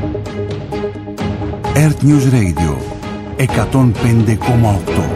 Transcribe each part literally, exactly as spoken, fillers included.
Earth News Radio εκατόν πέντε κόμμα οκτώ.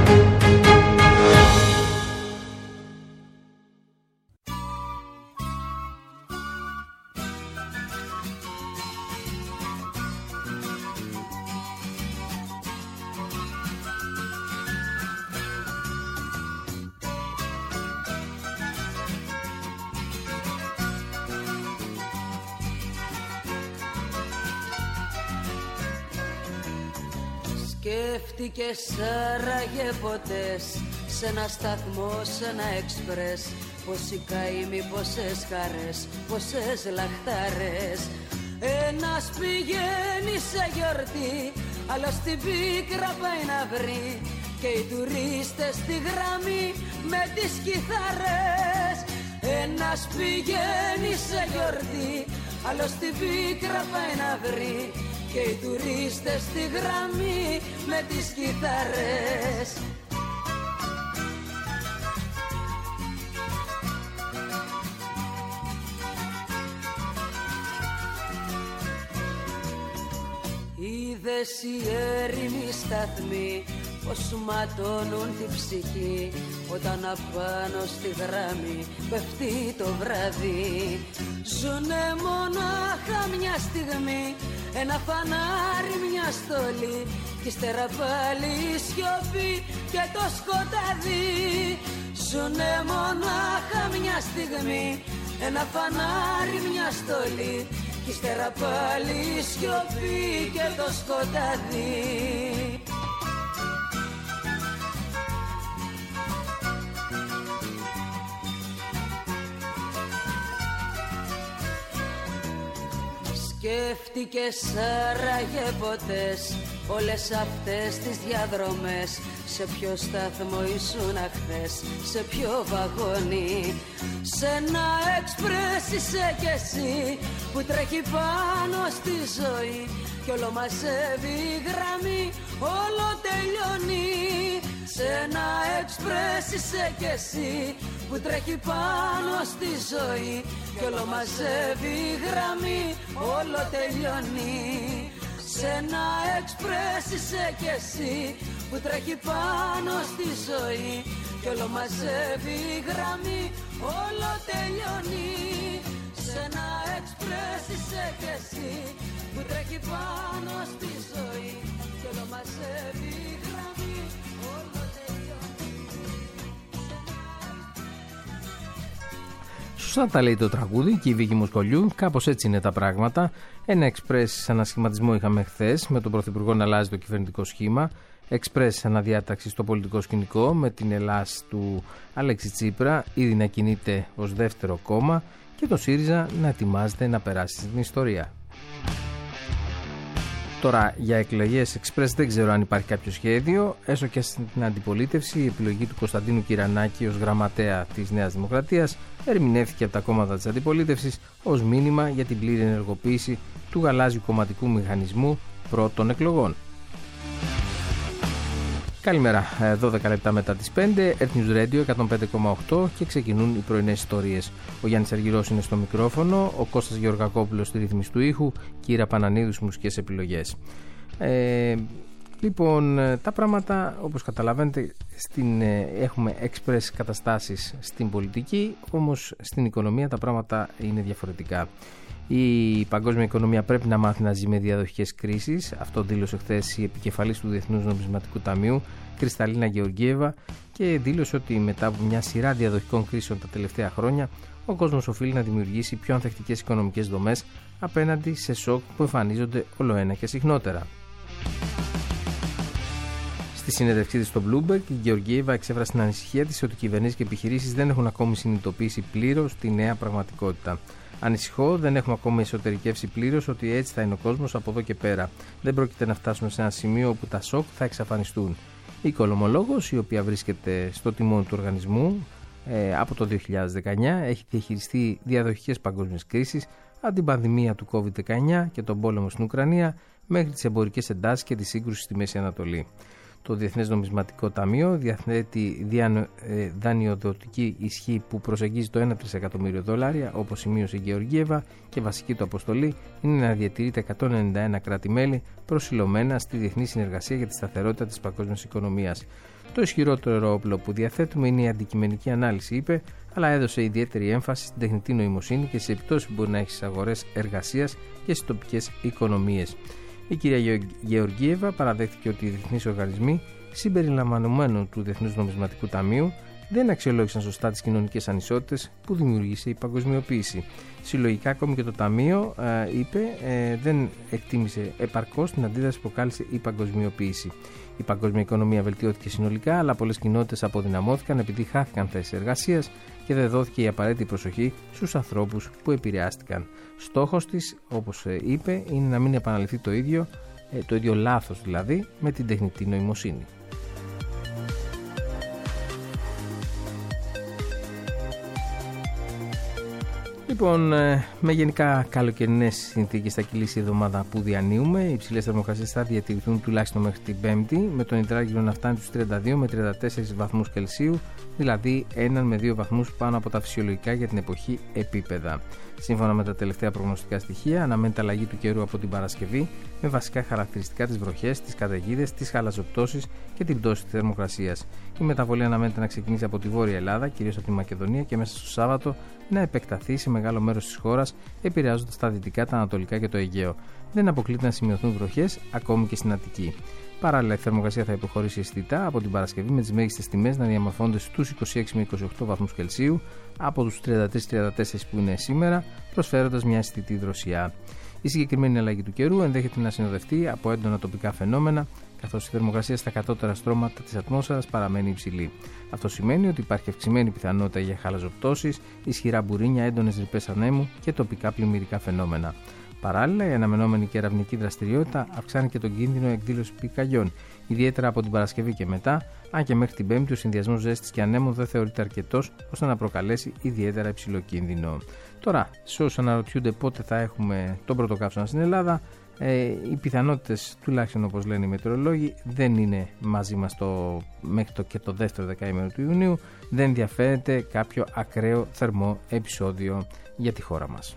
Σκέφτηκες άραγε ποτέ σε ένα σταθμό, σε ένα εξπρές, πόσοι καημοί, πόσες χαρές, πόσες λαχτάρες. Ένας πηγαίνει σε γιορτή, άλλος στην πίκρα πάει να βρει, και οι τουρίστες στη γραμμή με τις κιθάρες. Ένας πηγαίνει σε γιορτή, άλλος στην πίκρα πάει να βρει, και οι τουρίστες στη γραμμή με τις κιθάρες. Είδες οι έρημοι σταθμοί πως ματώνουν την ψυχή, όταν απάνω στη γραμμή πέφτει το βράδυ. Ζουνε μονάχα μια στιγμή, ένα φανάρι, μια στολή, κι ύστερα πάλι η σιωπή και το σκοτάδι. Ζουνε μονάχα μια στιγμή, ένα φανάρι, μια στολή, κι ύστερα πάλι η σιωπή και το σκοτάδι. Σκέφτηκες άραγε ποτέ όλες αυτές τις διαδρομές, σε ποιο σταθμό ήσουν χθες, σε ποιο βαγόνι. Σ' ένα εξπρές είσαι κι εσύ που τρέχει πάνω στη ζωή, κι όλο μαζεύει η γραμμή, όλο τελειώνει. Σ' ένα εξπρές είσαι κι εσύ που τρέχει πάνω στη ζωή, κι όλο μαζεύει η γραμμή, όλο τελειώνει. Σ' ένα εξπρές είσαι κι εσύ που τρέχει πάνω στη ζωή, κι όλο μαζεύει η γραμμή, όλο τελειώνει. Σ' ένα εξπρές είσαι κι εσύ που τρέχει πάνω στη ζωή, κι όλο μαζεύει η γραμμή, όλο τελειώνει. Σωστά τα λέει το τραγούδι και η Βίκη Μοσκολιού. Κάπως έτσι είναι τα πράγματα. Ένα εξπρές ανασχηματισμό είχαμε χθες, με τον Πρωθυπουργό να αλλάζει το κυβερνητικό σχήμα. Εξπρές αναδιάταξη στο πολιτικό σκηνικό, με την Ελλάς του Αλέξη Τσίπρα ήδη να κινείται ως δεύτερο κόμμα και το ΣΥΡΙΖΑ να ετοιμάζεται να περάσει στην ιστορία. Τώρα για εκλογές εξπρές δεν ξέρω αν υπάρχει κάποιο σχέδιο, έστω και στην αντιπολίτευση η επιλογή του Κωνσταντίνου Κυρανάκη ως γραμματέα της Νέας Δημοκρατίας ερμηνεύθηκε από τα κόμματα της αντιπολίτευσης ως μήνυμα για την πλήρη ενεργοποίηση του γαλάζιου κομματικού μηχανισμού πρώτων εκλογών. Καλημέρα, δώδεκα λεπτά μετά τις πέντε, Earth News Radio εκατόν πέντε κόμμα οκτώ και ξεκινούν οι πρωινές ιστορίες. Ο Γιάννης Αργυρός είναι στο μικρόφωνο, ο Κώστας Γεωργακόπουλος στη ρύθμιση του ήχου και η Ήρα Πανανίδου στις μουσικές επιλογές. Ε, λοιπόν, τα πράγματα όπως καταλαβαίνετε στην, έχουμε έξπρες καταστάσεις στην πολιτική, όμως στην οικονομία τα πράγματα είναι διαφορετικά. Η παγκόσμια οικονομία πρέπει να μάθει να ζει με διαδοχικές κρίσεις. Αυτό δήλωσε χθες η επικεφαλής του Διεθνούς Νομισματικού Ταμείου, Κρυσταλίνα Γεωργίεβα, και δήλωσε ότι μετά από μια σειρά διαδοχικών κρίσεων τα τελευταία χρόνια, ο κόσμος οφείλει να δημιουργήσει πιο ανθεκτικές οικονομικές δομές απέναντι σε σοκ που εμφανίζονται ολοένα και συχνότερα. Στη συνέντευξή της στο Bloomberg, η Γεωργίεβα εξέφρασε την ανησυχία της ότι οι κυβερνήσεις και επιχειρήσεις δεν έχουν ακόμη συνειδητοποιήσει πλήρως τη νέα πραγματικότητα. Ανησυχώ, δεν έχουμε ακόμα εσωτερικεύσει πλήρως ότι έτσι θα είναι ο κόσμος από εδώ και πέρα. Δεν πρόκειται να φτάσουμε σε ένα σημείο όπου τα σοκ θα εξαφανιστούν. Η οικονομολόγος, η οποία βρίσκεται στο τιμόνι του οργανισμού ε, από το δύο χιλιάδες δεκαεννιά, έχει διαχειριστεί διαδοχικές παγκόσμιες κρίσεις, από την πανδημία του κόβιντ δεκαεννιά και τον πόλεμο στην Ουκρανία, μέχρι τις εμπορικές εντάσεις και τη σύγκρουση στη Μέση Ανατολή. Το Διεθνές Νομισματικό Ταμείο διαθέτει δανειοδοτική ισχύ που προσεγγίζει το ένα τρισεκατομμύριο δολάρια, όπως σημείωσε η Γεωργίεβα, και βασική του αποστολή είναι να διατηρεί τα εκατόν ενενήντα ένα κράτη-μέλη προσιλωμένα στη διεθνή συνεργασία για τη σταθερότητα της παγκόσμιας οικονομίας. Το ισχυρότερο όπλο που διαθέτουμε είναι η αντικειμενική ανάλυση, είπε, αλλά έδωσε ιδιαίτερη έμφαση στην τεχνητή νοημοσύνη και στις επιπτώσεις που μπορεί να έχει στις αγορές εργασίας και στις τοπικές οικονομίες. Η κυρία Γεωργίεβα παραδέχθηκε ότι οι διεθνείς οργανισμοί, συμπεριλαμβανομένου του Διεθνούς Νομισματικού Ταμείου, δεν αξιολόγησαν σωστά τις κοινωνικές ανισότητες που δημιούργησε η παγκοσμιοποίηση. Συλλογικά, ακόμη και το Ταμείο, ε, είπε, ε, δεν εκτίμησε επαρκώς την αντίδραση που προκάλεσε η παγκοσμιοποίηση. Η παγκόσμια οικονομία βελτιώθηκε συνολικά, αλλά πολλές κοινότητες αποδυναμώθηκαν επειδή χάθηκαν θέσεις εργασίας και δεν δόθηκε η απαραίτητη προσοχή στους ανθρώπους που επηρεάστηκαν. Στόχος της, όπως είπε, είναι να μην επαναληφθεί το ίδιο, ε, το ίδιο λάθος δηλαδή, με την τεχνητή νοημοσύνη. Λοιπόν, με γενικά καλοκαιρινές συνθήκες θα κυλήσει η εβδομάδα που διανύουμε. Οι υψηλές θερμοκρασίες θα διατηρηθούν τουλάχιστον μέχρι την Πέμπτη, με τον υδράργυρο να φτάνει στους τριάντα δύο με τριάντα τέσσερις βαθμούς Κελσίου, δηλαδή έναν με δύο βαθμούς πάνω από τα φυσιολογικά για την εποχή επίπεδα. Σύμφωνα με τα τελευταία προγνωστικά στοιχεία, αναμένεται αλλαγή του καιρού από την Παρασκευή, με βασικά χαρακτηριστικά τις βροχές, τις καταιγίδες, τις χαλαζοπτώσεις και την πτώση της θερμοκρασίας. Η μεταβολή αναμένεται να ξεκινήσει από τη Βόρεια Ελλάδα, κυρίως από τη Μακεδονία, και μέσα στο Σάββατο να επεκταθεί σε μεγάλο μέρος της χώρας, επηρεάζοντας τα δυτικά, τα ανατολικά και το Αιγαίο. Δεν αποκλείται να σημειωθούν βροχές ακόμη και στην Αττική. Παράλληλα, η θερμοκρασία θα υποχωρήσει αισθητά από την Παρασκευή, με τις μέγιστες τιμές να διαμορφώνονται στους είκοσι έξι με είκοσι οκτώ βαθμούς Κελσίου από τους τριάντα τρία με τριάντα τέσσερα που είναι σήμερα, προσφέροντας μια αισθητή δροσιά. Η συγκεκριμένη αλλαγή του καιρού ενδέχεται να συνοδευτεί από έντονα τοπικά φαινόμενα, καθώς η θερμοκρασία στα κατώτερα στρώματα της ατμόσφαιρας παραμένει υψηλή. Αυτό σημαίνει ότι υπάρχει αυξημένη πιθανότητα για χαλαζοπτώσεις, ισχυρά μπουρίνια, έντονες ρηπές ανέμου και τοπικά πλημμυρικά φαινόμενα. Παράλληλα, η αναμενόμενη κεραυνική δραστηριότητα αυξάνει και τον κίνδυνο εκδήλωσης πυρκαγιών, ιδιαίτερα από την Παρασκευή και μετά, αν και μέχρι την Πέμπτη ο συνδυασμός ζέστης και ανέμου δεν θεωρείται αρκετός ώστε να προκαλέσει ιδιαίτερα υψηλό κίνδυνο. Τώρα, σε όσους αναρωτιούνται πότε θα έχουμε τον πρώτο καύσωνα στην Ελλάδα, ε, οι πιθανότητες, τουλάχιστον όπως λένε οι μετεωρολόγοι, δεν είναι μαζί μας το, μέχρι το, και το δεύτερο δεκαήμερο του Ιουνίου. Δεν διαφέρεται κάποιο ακραίο θερμό επεισόδιο για τη χώρα μας.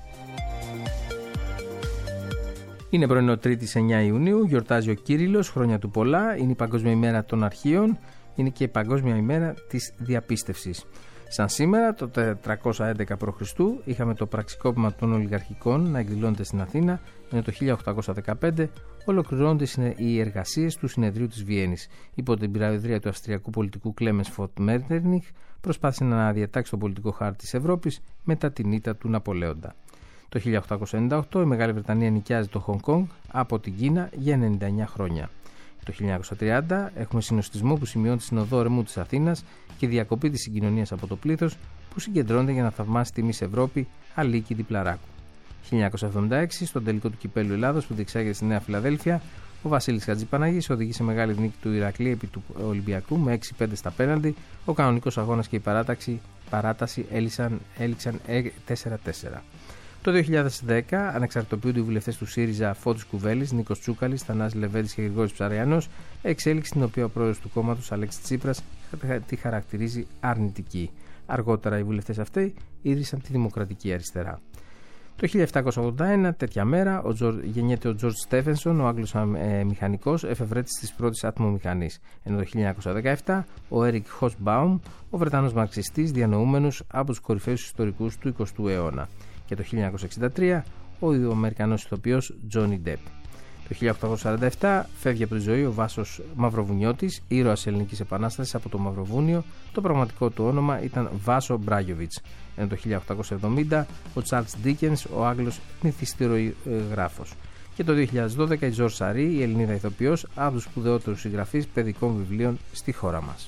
Είναι πρωινό Τρίτης εννέα Ιουνίου, γιορτάζει ο Κύριλλος, χρόνια του πολλά, είναι η Παγκόσμια ημέρα των αρχείων, είναι και η Παγκόσμια ημέρα της διαπίστευσης. Σαν σήμερα, το τετρακόσια έντεκα π.Χ. είχαμε το πραξικόπημα των ολιγαρχικών να εκδηλώνεται στην Αθήνα, ενώ το χίλια οκτακόσια δεκαπέντε ολοκληρώνονται οι εργασίες του Συνεδρίου της Βιέννης. Υπό την προεδρία του Αυστριακού πολιτικού Κλέμενς Φον Μέτερνιχ, προσπάθησε να αναδιατάξει τον πολιτικό χάρτη της Ευρώπης μετά την ήττα του Ναπολέοντα. Το χίλια οκτακόσια ενενήντα οκτώ η Μεγάλη Βρετανία νοικιάζει το Χονγκ Κονγκ από την Κίνα για ενενήντα εννέα χρόνια. Το χίλια εννιακόσια τριάντα έχουμε συνοστισμό που σημειώνει την οδό ορμού της Αθήνας και διακοπή της συγκοινωνίας από το πλήθος που συγκεντρώνεται για να θαυμάσει τη Μις Ευρώπη Αλίκη Διπλαράκου. χίλια εννιακόσια εβδομήντα έξι στον τελικό του Κυπέλλου Ελλάδος που διεξάγεται στη Νέα Φιλαδέλφια, ο Βασίλης Χατζηπαναγής οδηγεί σε μεγάλη νίκη του Ηρακλή επί του Ολυμπιακού με έξι πέντε στα πέναλτι. Ο κανονικός αγώνας και η παράταξη, παράταση έληξαν, έληξαν τέσσερα τέσσερα. Το δύο χιλιάδες δέκα ανεξαρτητοποιούνται οι βουλευτές του ΣΥΡΙΖΑ Φώτης Κουβέλης, Νίκος Τσούκαλης, Θανάσης Λεβέντης και Γρηγόρης Ψαριανός, εξέλιξη την οποία ο πρόεδρος του κόμματος Αλέξης Τσίπρας τη χαρακτηρίζει αρνητική. Αργότερα οι βουλευτές αυτοί ίδρυσαν τη Δημοκρατική Αριστερά. Το χίλια επτακόσια ογδόντα ένα, τέτοια μέρα, ο Τζορ, γεννιέται ο Τζορτζ Στέφενσον, ο Άγγλος ε, μηχανικός, εφευρέτης της πρώτης ατμομηχανής. Ενώ το χίλια εννιακόσια δεκαεπτά, ο Έρικ Χοσμπάουμ, ο Βρετανός μαρξιστής, διανοούμενος από τους κορυφαίους ιστορικούς του εικοστού αιώνα. Και το χίλια εννιακόσια εξήντα τρία, ο Αμερικανός ηθοποιός Τζόνι Ντεπ. Το χίλια οκτακόσια σαράντα επτά φεύγει από τη ζωή ο Βάσος Μαυροβουνιώτης, ήρωας Ελληνικής Επανάστασης από το Μαυροβούνιο. Το πραγματικό του όνομα ήταν Βάσο Μπράγιοβιτς. Ενώ το χίλια οκτακόσια εβδομήντα ο Τσάρλς Ντίκενς, ο Άγγλος μυθιστηριογράφος. Και το δύο χιλιάδες δώδεκα η Τζορ Σαρή, η Ελληνίδα ηθοποιός, από τους σπουδαιότερους συγγραφείς παιδικών βιβλίων στη χώρα μας.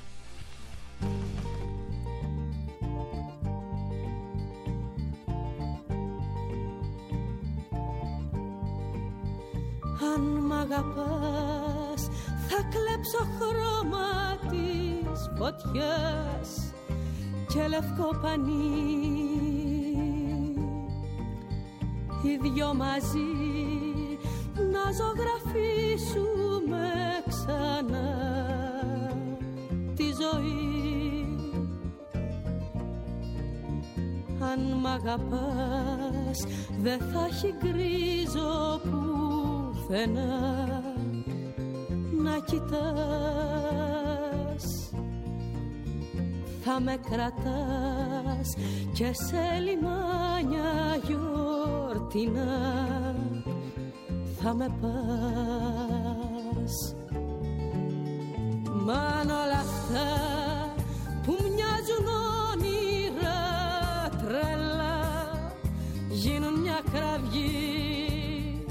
Αν μ' αγαπάς θα κλέψω χρώμα της φωτιάς και λευκό πανί, οι δυο μαζί να ζωγραφίσουμε ζήσουμε ξανά τη ζωή. Αν μ' αγαπάς δεν θα έχει γκρίζο πουθενά να κοιτάς. Θα με κρατάς και σε λιμάνια γιορτινά θα με πας. Μ' όλα αυτά που μοιάζουν όνειρα τρελά γίνουν μια κραυγή.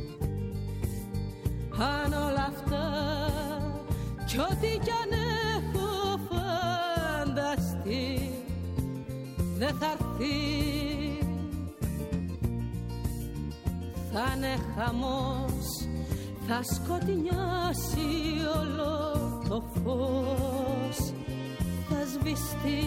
Αν όλα αυτά κι ό,τι κι αν έχω φανταστεί δεν θα έρθει, θα είναι χαμός, θα σκοτεινιάσει όλο το φως, θα σβηστεί.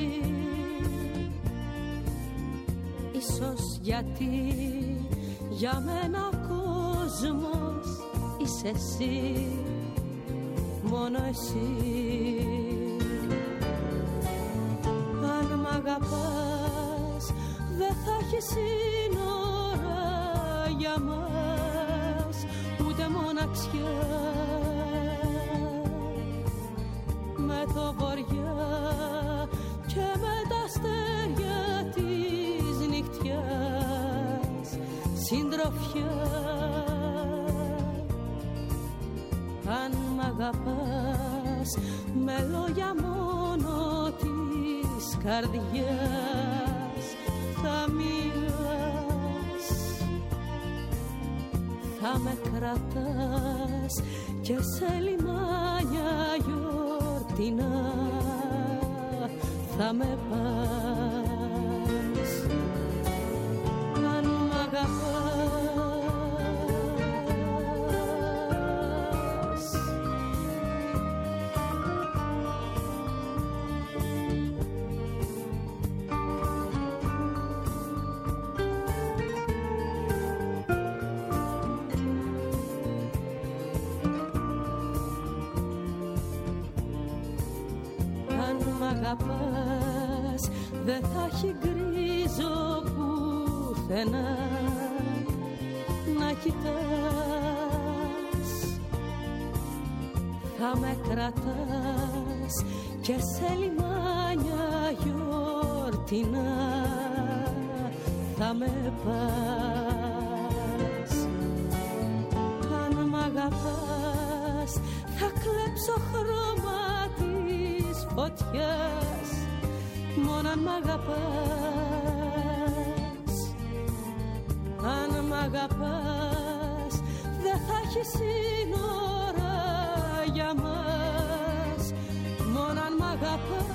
Ίσως γιατί για μένα ο κόσμος είσαι εσύ, μόνο εσύ. Αν μ' αγαπάς δεν θα έχει σύνορα για μας, ούτε μοναξιά. Με το βοριά και με τα αστέρια της νυχτιάς συντροφιά. Αν μ' αγαπάς με λόγια μόνο της καρδιάς θα μιλάς, θα με κρατάς και σε λιμάνια γιορτινά θα με πας. Αν μ' αγαπάς, αγαπάς δεν θα έχει γκρίζο πουθενά να κοιτάς. Θα με κρατάς και σε λιμάνια γιορτινά θα με πας. Αν μ' αγαπάς θα κλέψω χρώμα φωτιάς, μόνο αν μ' αγαπάς. Αν μ' αγαπάς δεν θα έχει σύνορα για μας, μόνο αν μ' αγαπάς.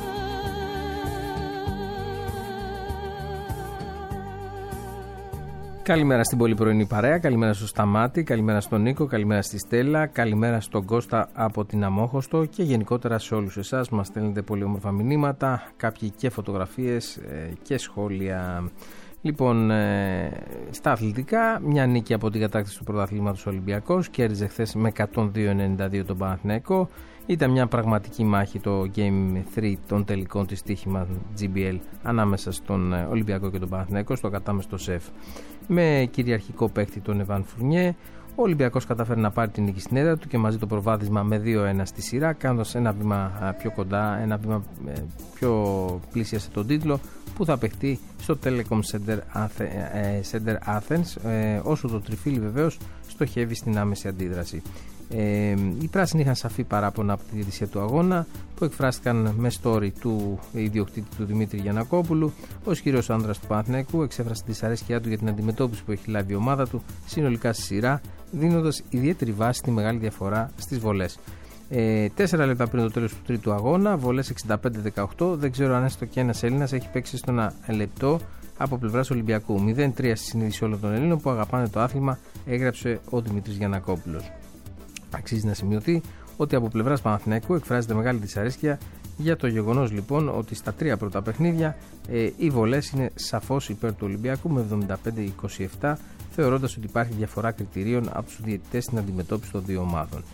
Καλημέρα στην πολύ πρωινή παρέα, καλημέρα στο Σταμάτη, καλημέρα στον Νίκο, καλημέρα στη Στέλλα, καλημέρα στον Κώστα από την Αμόχωστο και γενικότερα σε όλους εσάς. Μας στέλνετε πολύ όμορφα μηνύματα, κάποιοι και φωτογραφίες ε, και σχόλια. Λοιπόν, ε, στα αθλητικά, μια νίκη από την κατάκτηση του πρωταθλήματος Ολυμπιακός, κέρδιζε χθες με εκατόν δύο ενενήντα δύο τον Παναθηναϊκό. Ήταν μια πραγματική μάχη το Game τρία των τελικών της στοίχημα τζι μπι ελ ανάμεσα στον Ολυμπιακό και τον Παναθηναϊκό στο κατάμεστο ΣΕΦ. Με κυριαρχικό παίκτη τον Εβάν Φουρνιέ, ο Ολυμπιακός καταφέρει να πάρει την νίκη στην έδρα του και μαζί το προβάδισμα με δύο ένα στη σειρά, κάνοντας ένα βήμα πιο κοντά, ένα βήμα πιο πλήσια σε τον τίτλο που θα παιχτεί στο Telecom Center Athens, όσο το τριφύλι βεβαίως στοχεύει στην άμεση αντίδραση. Ε, οι πράσινοι είχαν σαφή παράπονα από τη διαιτησία του αγώνα που εκφράστηκαν με story του ιδιοκτήτη του Δημήτρη Γιαννακόπουλου. Ο ισχυρός άνδρας του Παναθηναϊκού εξέφρασε τη δυσαρέσκειά του για την αντιμετώπιση που έχει λάβει η ομάδα του συνολικά στη σειρά, δίνοντας ιδιαίτερη βάση στη μεγάλη διαφορά στις βολές. Ε, τέσσερα λεπτά πριν το τέλος του τρίτου αγώνα, βολές εξήντα πέντε δεκαοκτώ. Δεν ξέρω αν έστω και ένας Έλληνας έχει παίξει στο ένα λεπτό από πλευράς Ολυμπιακού. μηδέν τρία στη συνείδηση όλων των Ελλήνων που αγαπάνε το άθλημα, έγραψε ο Δημήτρης Γιαννακόπουλος. Αξίζει να σημειωθεί ότι από πλευράς Παναθηναϊκού εκφράζεται μεγάλη δυσαρέσκεια για το γεγονός λοιπόν ότι στα τρία πρώτα παιχνίδια ε, οι βολές είναι σαφώς υπέρ του Ολυμπιακού με εβδομήντα πέντε είκοσι επτά, θεωρώντας ότι υπάρχει διαφορά κριτηρίων από τους διαιτητές στην αντιμετώπιση των δύο ομάδων.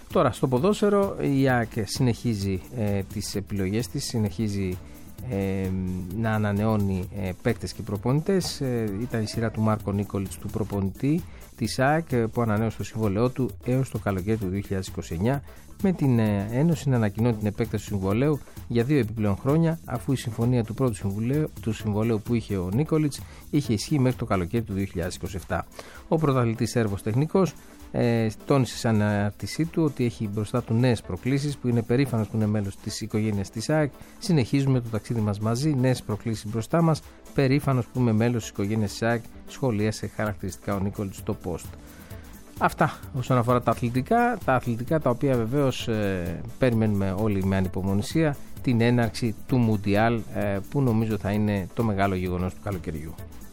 Τώρα στο ποδόσφαιρο η ΑΕΚ συνεχίζει ε, τις επιλογές της, συνεχίζει ε, να ανανεώνει ε, παίκτες και προπονητές. Ε, ήταν η σειρά του Μάρκο Νίκολιτς, του προπονητή της ΑΕΚ, που ανανέωσε το συμβόλαιό του έως το καλοκαίρι του δύο χιλιάδες είκοσι εννιά, με την ε, Ένωση να ανακοινώνει την επέκταση του συμβολέου για δύο επιπλέον χρόνια, αφού η συμφωνία του πρώτου συμβολέου, του συμβολέου που είχε ο Νίκολιτς είχε ισχύει μέχρι το καλοκαίρι του δύο χιλιάδες είκοσι επτά. Ο πρωταθλητής Σέρβος τεχνικός Ε, τόνισε σαν ανάρτησή του ότι έχει μπροστά του νέες προκλήσεις, που είναι περήφανος που είναι μέλος της οικογένειας της ΑΕΚ. Συνεχίζουμε το ταξίδι μας μαζί, νέες προκλήσεις μπροστά μας. Περήφανος που είμαι μέλος της οικογένειας της ΑΕΚ, σχολίασε χαρακτηριστικά ο Νίκολιτς στο post. Αυτά όσον αφορά τα αθλητικά. Τα αθλητικά τα οποία βεβαίως ε, περιμένουμε όλοι με ανυπομονησία την έναρξη του Μουντιάλ, ε, που νομίζω θα είναι το μεγάλο γεγονός του καλοκαιριού.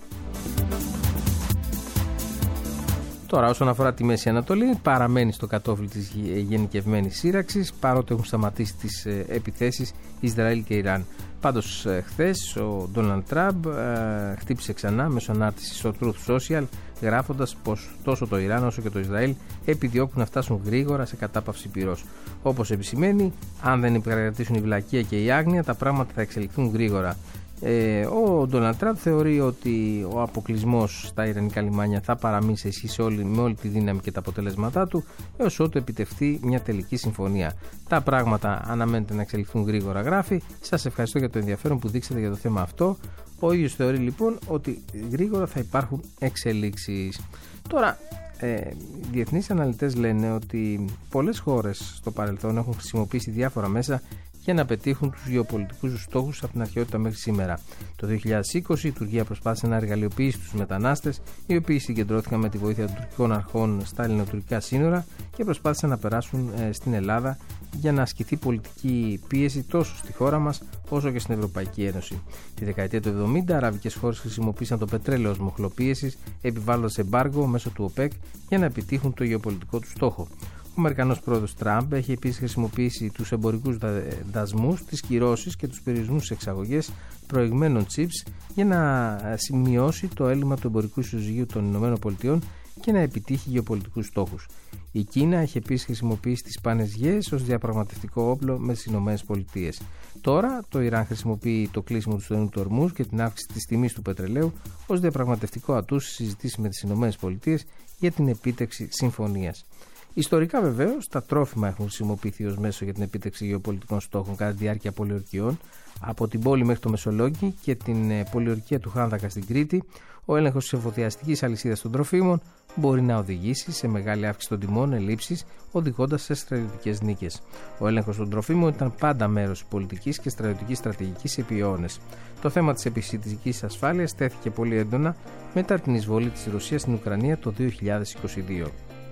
Τώρα, όσον αφορά τη Μέση Ανατολή, παραμένει στο κατόφλι της γενικευμένης σύραξης, παρότι έχουν σταματήσει τις επιθέσεις Ισραήλ και Ιράν. Πάντως, χθες ο Ντόναλντ Τραμπ ε, χτύπησε ξανά μέσω ανάρτησης στο Truth Social, γράφοντας πως τόσο το Ιράν όσο και το Ισραήλ επιδιώκουν να φτάσουν γρήγορα σε κατάπαυση πυρός. Όπως επισημαίνει, αν δεν επικρατήσουν η βλακεία και η άγνοια, τα πράγματα θα εξελιχθούν γρήγορα. Ε, ο Ντόναλντ Τραμπ θεωρεί ότι ο αποκλεισμός στα ιρανικά λιμάνια θα παραμείνει σε ισχύ όλη, με όλη τη δύναμη και τα αποτελέσματά του, έως ότου επιτευχθεί μια τελική συμφωνία. Τα πράγματα αναμένεται να εξελιχθούν γρήγορα, γράφει. Σας ευχαριστώ για το ενδιαφέρον που δείξατε για το θέμα αυτό. Ο ίδιος θεωρεί λοιπόν ότι γρήγορα θα υπάρχουν εξελίξεις. Τώρα, ε, οι διεθνείς αναλυτές λένε ότι πολλές χώρες στο παρελθόν έχουν χρησιμοποιήσει διάφορα μέσα για να πετύχουν τους γεωπολιτικούς τους στόχους από την αρχαιότητα μέχρι σήμερα. Το δύο χιλιάδες είκοσι η Τουρκία προσπάθησε να εργαλειοποιήσει τους μετανάστες, οι οποίοι συγκεντρώθηκαν με τη βοήθεια των τουρκικών αρχών στα ελληνοτουρκικά σύνορα και προσπάθησαν να περάσουν ε, στην Ελλάδα για να ασκηθεί πολιτική πίεση τόσο στη χώρα μας όσο και στην Ευρωπαϊκή Ένωση. Τη δεκαετία του εβδομήντα, αραβικές χώρες χρησιμοποίησαν το πετρέλαιο ως μοχλό πίεσης, επιβάλλοντας εμπάργο μέσω του ΟΠΕΚ για να επιτύχουν το γεωπολιτικό του στόχο. Ο Αμερικανός πρόεδρος Τραμπ έχει επίσης χρησιμοποιήσει τους εμπορικούς δασμούς, τις κυρώσεις και τους περιορισμούς στις εξαγωγές προηγμένων chips για να σημειώσει το έλλειμμα του εμπορικού ισοζυγίου των ΗΠΑ και να επιτύχει γεωπολιτικούς στόχους. Η Κίνα έχει επίσης χρησιμοποιήσει τις σπάνιες γιές ως διαπραγματευτικό όπλο με τις ΗΠΑ. Τώρα το Ιράν χρησιμοποιεί το κλείσιμο του στενού του Ορμούζ και την αύξηση της τιμής του πετρελαίου ως διαπραγματευτικό ατού στις συζητήσεις με τις ΗΠΑ για την επίτευξη συμφωνίας. Ιστορικά, βεβαίως, τα τρόφιμα έχουν χρησιμοποιηθεί ως μέσο για την επίτευξη γεωπολιτικών στόχων κατά τη διάρκεια πολιορκιών. Από την πόλη μέχρι το Μεσολόγγι και την πολιορκία του Χάνδακα στην Κρήτη, ο έλεγχος της εφοδιαστικής αλυσίδας των τροφίμων μπορεί να οδηγήσει σε μεγάλη αύξηση των τιμών, ελλείψεις, οδηγώντας σε στρατιωτικές νίκες. Ο έλεγχος των τροφίμων ήταν πάντα μέρος πολιτικής και στρατιωτικής στρατηγικής επί αιώνες. Το θέμα της επιστημιστικής ασφάλειας τέθηκε πολύ έντονα μετά την εισβολή της Ρωσίας στην Ουκρανία το δύο χιλιάδες είκοσι δύο.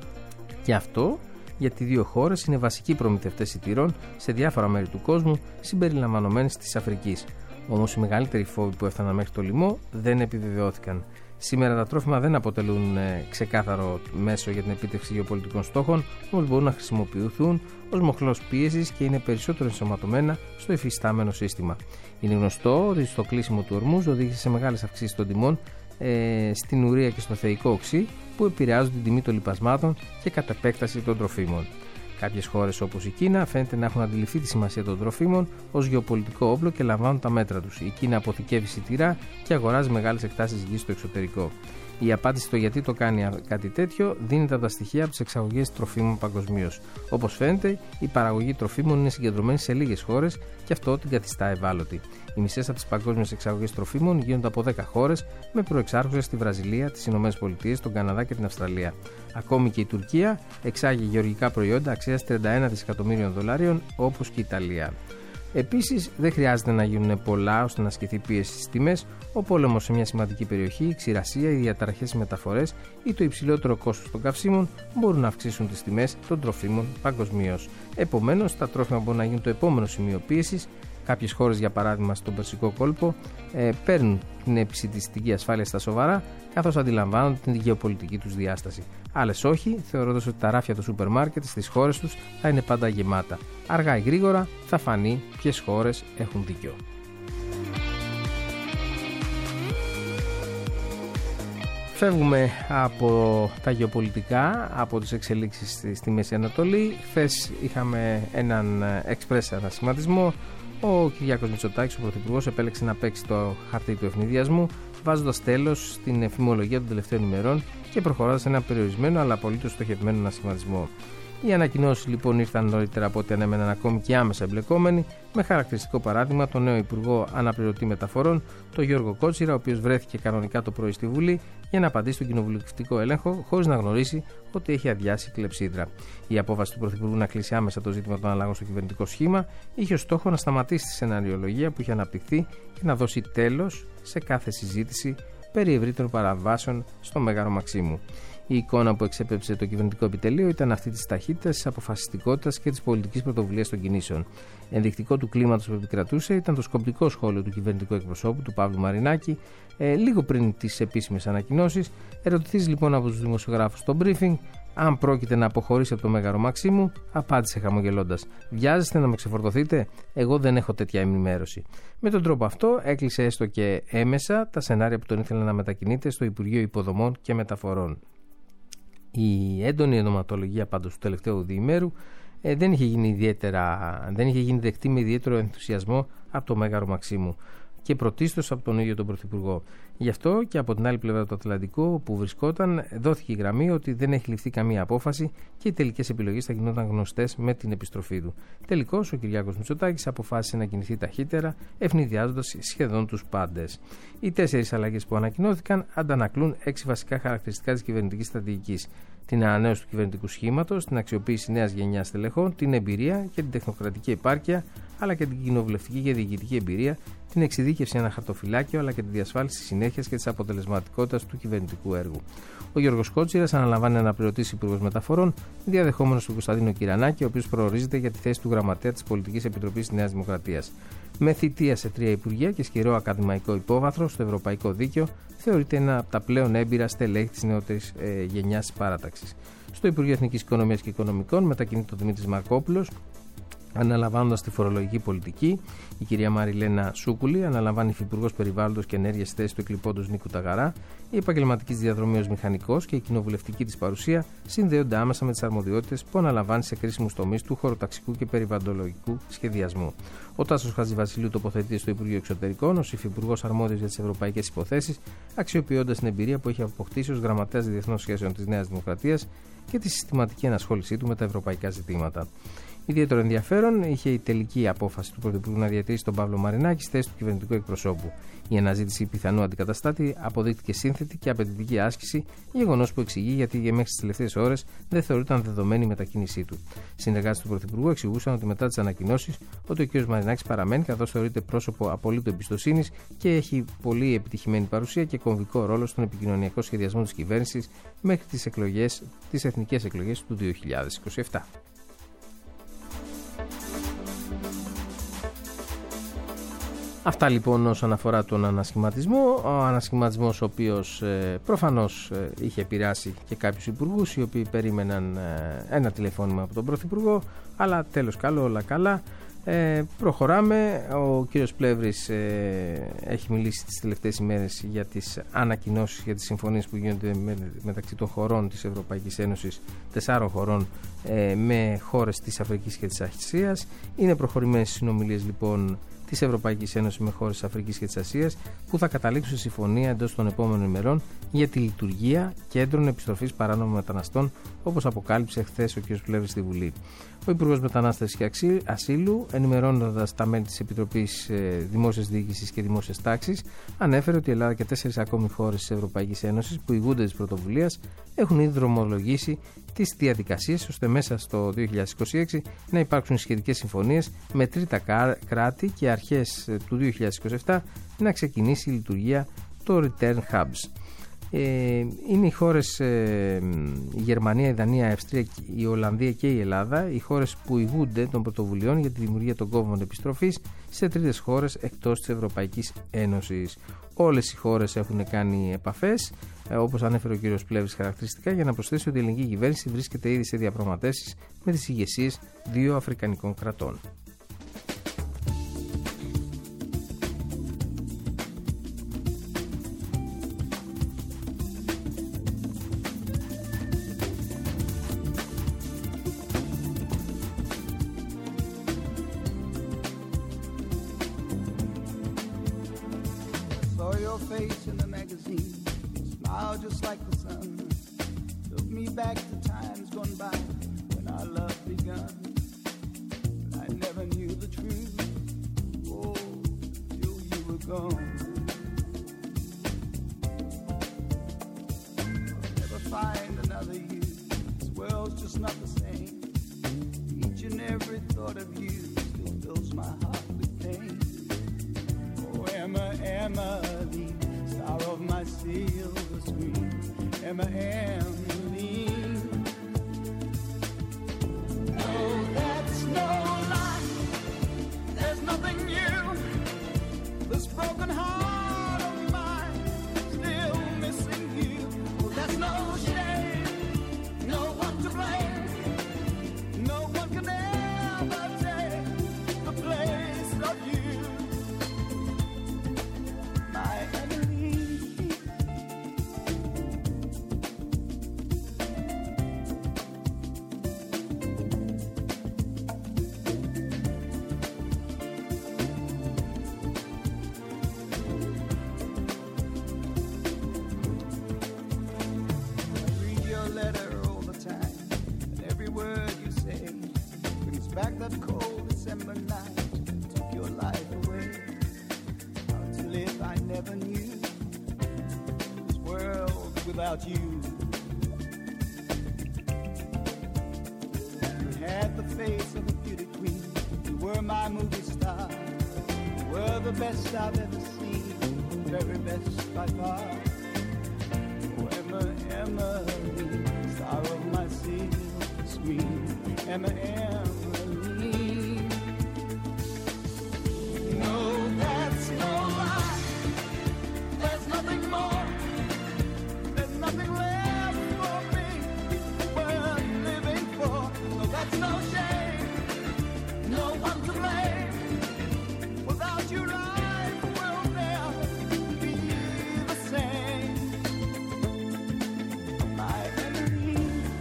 Και αυτό γιατί δύο χώρες είναι βασικοί προμηθευτές σιτηρών σε διάφορα μέρη του κόσμου, συμπεριλαμβανομένης της Αφρικής. Όμως οι μεγαλύτεροι φόβοι που έφταναν μέχρι το λοιμό δεν επιβεβαιώθηκαν. Σήμερα τα τρόφιμα δεν αποτελούν ε, ξεκάθαρο μέσο για την επίτευξη γεωπολιτικών στόχων, όμως μπορούν να χρησιμοποιηθούν ως μοχλός πίεσης και είναι περισσότερο ενσωματωμένα στο υφιστάμενο σύστημα. Είναι γνωστό ότι στο κλείσιμο του Ορμούζ οδήγησε σε μεγάλες αυξήσεις των τιμών ε, στην ουρία και στο θεϊκό οξύ, που επηρεάζουν την τιμή των λιπασμάτων και κατ' επέκταση των τροφίμων. Κάποιες χώρες όπως η Κίνα φαίνεται να έχουν αντιληφθεί τη σημασία των τροφίμων ως γεωπολιτικό όπλο και λαμβάνουν τα μέτρα τους. Η Κίνα αποθηκεύει σιτηρά και αγοράζει μεγάλες εκτάσεις γης στο εξωτερικό. Η απάντηση στο γιατί το κάνει κάτι τέτοιο δίνεται από τα στοιχεία από τις εξαγωγές τροφίμων παγκοσμίως. Όπως φαίνεται, η παραγωγή τροφίμων είναι συγκεντρωμένη σε λίγες χώρες και αυτό την καθιστά ευάλωτη. Οι μισές από τις παγκόσμιες εξαγωγές τροφίμων γίνονται από δέκα χώρες, με προεξάρχουσες στη Βραζιλία, τις ΗΠΑ, τον Καναδά και την Αυστραλία. Ακόμη και η Τουρκία εξάγει γεωργικά προϊόντα αξίας τριάντα ένα δισεκατομμύριων δολαρίων, όπως και η Ιταλία. Επίσης, δεν χρειάζεται να γίνουν πολλά ώστε να ασκηθεί πίεση στις τιμές. Ο πόλεμος σε μια σημαντική περιοχή, η ξηρασία, οι διαταραχές στις μεταφορές ή το υψηλότερο κόστος των καυσίμων μπορούν να αυξήσουν τις τιμές των τροφίμων παγκοσμίως. Επομένως, τα τρόφιμα μπορούν να γίνουν το επόμενο σημείο πίεσης. Κάποιες χώρες, για παράδειγμα στον Περσικό κόλπο, ε, παίρνουν την επισιτιστική ασφάλεια στα σοβαρά, καθώς αντιλαμβάνονται την γεωπολιτική τους διάσταση. Άλλες όχι, θεωρώντας ότι τα ράφια του σούπερ μάρκετ στις χώρες τους θα είναι πάντα γεμάτα. Αργά ή γρήγορα θα φανεί ποιες χώρες έχουν δίκιο. Φεύγουμε από τα γεωπολιτικά, από τις εξελίξεις στη Μέση Ανατολή. Χθες είχαμε έναν εξπρές ανασχηματισμό. Ο Κυριάκος Μητσοτάκης, ο Πρωθυπουργός, επέλεξε να παίξει το χαρτί του ευνηδιασμού, βάζοντας τέλος στην εφημολογία των τελευταίων ημερών και προχωρώντας σε ένα περιορισμένο αλλά απολύτως στοχευμένο ανασχηματισμό. Οι ανακοινώσεις λοιπόν ήρθαν νωρίτερα από ό,τι ανέμεναν ακόμη και άμεσα εμπλεκόμενοι, με χαρακτηριστικό παράδειγμα τον νέο Υπουργό Αναπληρωτή Μεταφορών, τον Γιώργο Κότσιρα, ο οποίος βρέθηκε κανονικά το πρωί στη Βουλή για να απαντήσει στον κοινοβουλευτικό έλεγχο, χωρίς να γνωρίσει ότι έχει αδειάσει κλεψίδρα. Η απόφαση του Πρωθυπουργού να κλείσει άμεσα το ζήτημα των αλλαγών στο κυβερνητικό σχήμα είχε ως στόχο να σταματήσει τη σεναριολογία που είχε αναπτυχθεί και να δώσει τέλος σε κάθε συζήτηση περί ευρύτερων παραβάσεων στο Μέγαρο Μαξίμου. Η εικόνα που εξέπεψε το κυβερνητικό επιτελείο ήταν αυτή της ταχύτητας, της αποφασιστικότητας και της πολιτικής πρωτοβουλίας των κινήσεων. Ενδεικτικό του κλίματος που επικρατούσε ήταν το σκοπτικό σχόλιο του κυβερνητικού εκπροσώπου, του Παύλου Μαρινάκη, ε, λίγο πριν τις επίσημες ανακοινώσεις. Ερωτηθείς λοιπόν από τους δημοσιογράφους στο briefing αν πρόκειται να αποχωρήσει από το Μέγαρο Μαξίμου, απάντησε χαμογελώντας: «Βιάζεστε να με ξεφορτωθείτε? Εγώ δεν έχω τέτοια ενημέρωση». Με τον τρόπο αυτό έκλεισε έστω και έμεσα τα σενάρια που τον ήθελε να μετακινείται στο Υπουργείο Υποδομών και Μεταφορών. Η έντονη ενδοματολογία πάντως του τελευταίου διημέρου ε, δεν, είχε γίνει ιδιαίτερα, δεν είχε γίνει δεκτή με ιδιαίτερο ενθουσιασμό από το Μέγαρο Μαξίμου και πρωτίστως από τον ίδιο τον Πρωθυπουργό. Γι' αυτό και από την άλλη πλευρά του Ατλαντικού, όπου βρισκόταν, δόθηκε η γραμμή ότι δεν έχει ληφθεί καμία απόφαση και οι τελικές επιλογές θα γινόταν γνωστές με την επιστροφή του. Τελικώς, ο Κυριάκος Μητσοτάκης αποφάσισε να κινηθεί ταχύτερα, ευνηδιάζοντας σχεδόν τους πάντες. Οι τέσσερις αλλαγές που ανακοινώθηκαν αντανακλούν έξι βασικά χαρακτηριστικά της κυβερνητικής στρατηγικής: την ανανέωση του κυβερνητικού σχήματος, την αξιοποίηση νέας γενιάς στελεχών, την εμπειρία και την τεχνοκρατική επάρκεια, αλλά και την κοινοβουλευτική και διοικητική εμπειρία, την εξειδίκευση ένα χαρτοφυλάκιο, αλλά και τη διασφάλιση της συνέχειας και της αποτελεσματικότητας του κυβερνητικού έργου. Ο Γιώργος Κότσιρας αναλαμβάνει αναπληρωτής Υπουργός Μεταφορών, διαδεχόμενος τον Κωνσταντίνο Κυρανάκη, ο οποίος προορίζεται για τη θέση του Γραμματέα της Πολιτικής Επιτροπής της Νέας Δημοκρατίας. Με θητεία σε τρία υπουργεία και ισχυρό ακαδημαϊκό υπόβαθρο στο Ευρωπαϊκό Δίκαιο, θεωρείται ένα από τα πλέον έμπειρα στελέχη της νεότερης ε, γενιάς της παράταξης. Στο Υπουργείο Εθνικής Οικονομίας και Οικονομικών μετακινείται ο Δημήτρης Μαρκόπουλος, αναλαμβάνοντας τη φορολογική πολιτική. Η κυρία Μαριλένα Σούκουλη αναλαμβάνει υφυπουργός Περιβάλλοντος και Ενέργειας στη θέση του εκλειπώντος Νίκου Ταγαρά. Η επαγγελματική διαδρομή ως μηχανικός και η κοινοβουλευτική της παρουσία συνδέονται άμεσα με τις αρμοδιότητες που αναλαμβάνει σε κρίσιμους τομείς του χωροταξικού και περιβαλλοντολογικού σχεδιασμού. Ο Τάσος Χατζηβασιλείου τοποθετείται στο Υπουργείο Εξωτερικών ως υφυπουργός αρμόδιος για τις ευρωπαϊκές υποθέσεις, αξιοποιώντας την εμπειρία που έχει αποκτήσει ως γραμματέας διεθνών σχέσεων της Νέας Δημοκρατίας και τη συστηματική ενασχόλησή του με τα ευρωπαϊκά ζητήματα. Ιδιαίτερο ενδιαφέρον είχε η τελική απόφαση του Πρωθυπουργού να διατηρήσει τον Παύλο Μαρινάκη στη θέση του κυβερνητικού εκπροσώπου. Η αναζήτηση πιθανού αντικαταστάτη αποδείχθηκε σύνθετη και απαιτητική άσκηση, γεγονός που εξηγεί γιατί μέχρι τις τελευταίες ώρες δεν θεωρούταν δεδομένη η μετακίνησή του. Συνεργάτες του Πρωθυπουργού εξηγούσαν ότι μετά τις ανακοινώσεις ότι ο κ. Μαρινάκης παραμένει, καθώς θεωρείται πρόσωπο απολύτου εμπιστοσύνης και έχει πολύ επιτυχημένη παρουσία και κομβικό ρόλο στον επικοινωνιακό σχεδιασμό της κυβέρνησης μέχρι τις εκλογές, τις εθνικές εκλογές του δύο χιλιάδες είκοσι επτά. Αυτά λοιπόν όσον αφορά τον ανασχηματισμό. Ο ανασχηματισμός ο οποίος ε, προφανώς ε, είχε επηρεάσει και κάποιους υπουργούς οι οποίοι περίμεναν ε, ένα τηλεφώνημα από τον Πρωθυπουργό, αλλά τέλος καλό, όλα καλά. Ε, προχωράμε. Ο κύριος Πλεύρης ε, έχει μιλήσει τις τελευταίες ημέρες για τις ανακοινώσεις, για τις συμφωνίες που γίνονται με, μεταξύ των χωρών της Ευρωπαϊκής Ένωσης, τεσσάρων χωρών ε, με χώρες της Αφρικής και της Ασίας. Είναι προχωρημένες συνομιλίες λοιπόν της Ευρωπαϊκής Ένωσης με χώρες της Αφρικής και της Ασίας, που θα καταλήξουν σε συμφωνία εντός των επόμενων ημερών για τη λειτουργία κέντρων επιστροφής παράνομων μεταναστών, όπως αποκάλυψε χθες ο κ. Πλεύρης στη Βουλή. Ο Υπουργός Μετανάστευσης και Ασύλου, ενημερώνοντας τα μέλη της Επιτροπής Δημόσιας Διοίκησης και Δημόσιας Τάξης, ανέφερε ότι η Ελλάδα και τέσσερις ακόμη χώρες της Ευρωπαϊκής Ένωσης που ηγούνται της πρωτοβουλίας έχουν ήδη δρομολογήσει τις διαδικασίες ώστε μέσα στο δύο χιλιάδες είκοσι έξι να υπάρξουν σχετικές συμφωνίες με τρίτα κράτη και αρχές του δύο χιλιάδες είκοσι επτά να ξεκινήσει η λειτουργία το Return Hubs. Ε, είναι οι χώρες ε, η Γερμανία, η Δανία, η Αυστρία, η Ολλανδία και η Ελλάδα, οι χώρες που ηγούνται των πρωτοβουλειών για τη δημιουργία των κόμβων επιστροφής σε τρίτες χώρες εκτός της Ευρωπαϊκής Ένωσης. Όλες οι χώρες έχουν κάνει επαφές, ε, όπως ανέφερε ο κ. Πλεύρης χαρακτηριστικά, για να προσθέσει ότι η ελληνική κυβέρνηση βρίσκεται ήδη σε διαπραγματεύσεις με τις ηγεσίες δύο αφρικανικών κρατών. your face in the magazine. Smile just like the sun. Took me back to times gone by when our love begun. I never knew the truth, oh, till you were gone. I'll never find another you. This world's just not the same. Each and every thought of you still fills my heart with pain. Oh, Emma, Emily, star of my silver screen. Emma, Emily. No, that's no lie. There's nothing new. This broken heart of mine still missing you. Oh, that's no shame. No one to blame. No one can ever take the place of you, my Emily. I read your letter all the time, and every word you say brings back that cold December night that took your life away. How to live I never knew, this world without you. You had the face of a beauty queen. You were my movie star. You were the best I've ever seen, very best by far. Oh, Emma, Emily, star of my silver screen. Emma, Emily. No, that's no lie. There's nothing more. There's nothing left for me worth living for. No, that's no shame. No one to blame. Without you, life will never be the same. My Emily.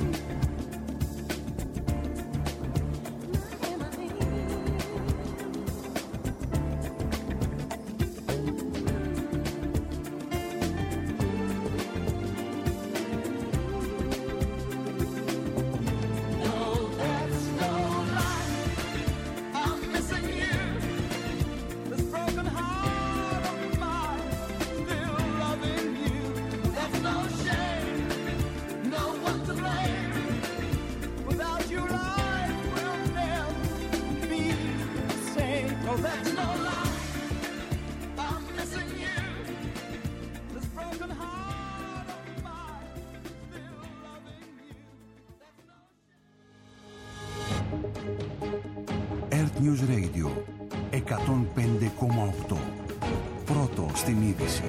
No, that's no lie. I'm missing you. This broken heart of mine, still loving you. That's no shame. No one to blame. Without you, life will never be the same. Oh, that's no lie. I'm missing you. This broken heart of mine, still loving you. That's no shame. Earth News Radio εκατόν πέντε κόμμα οκτώ. Πρώτο στην είδηση.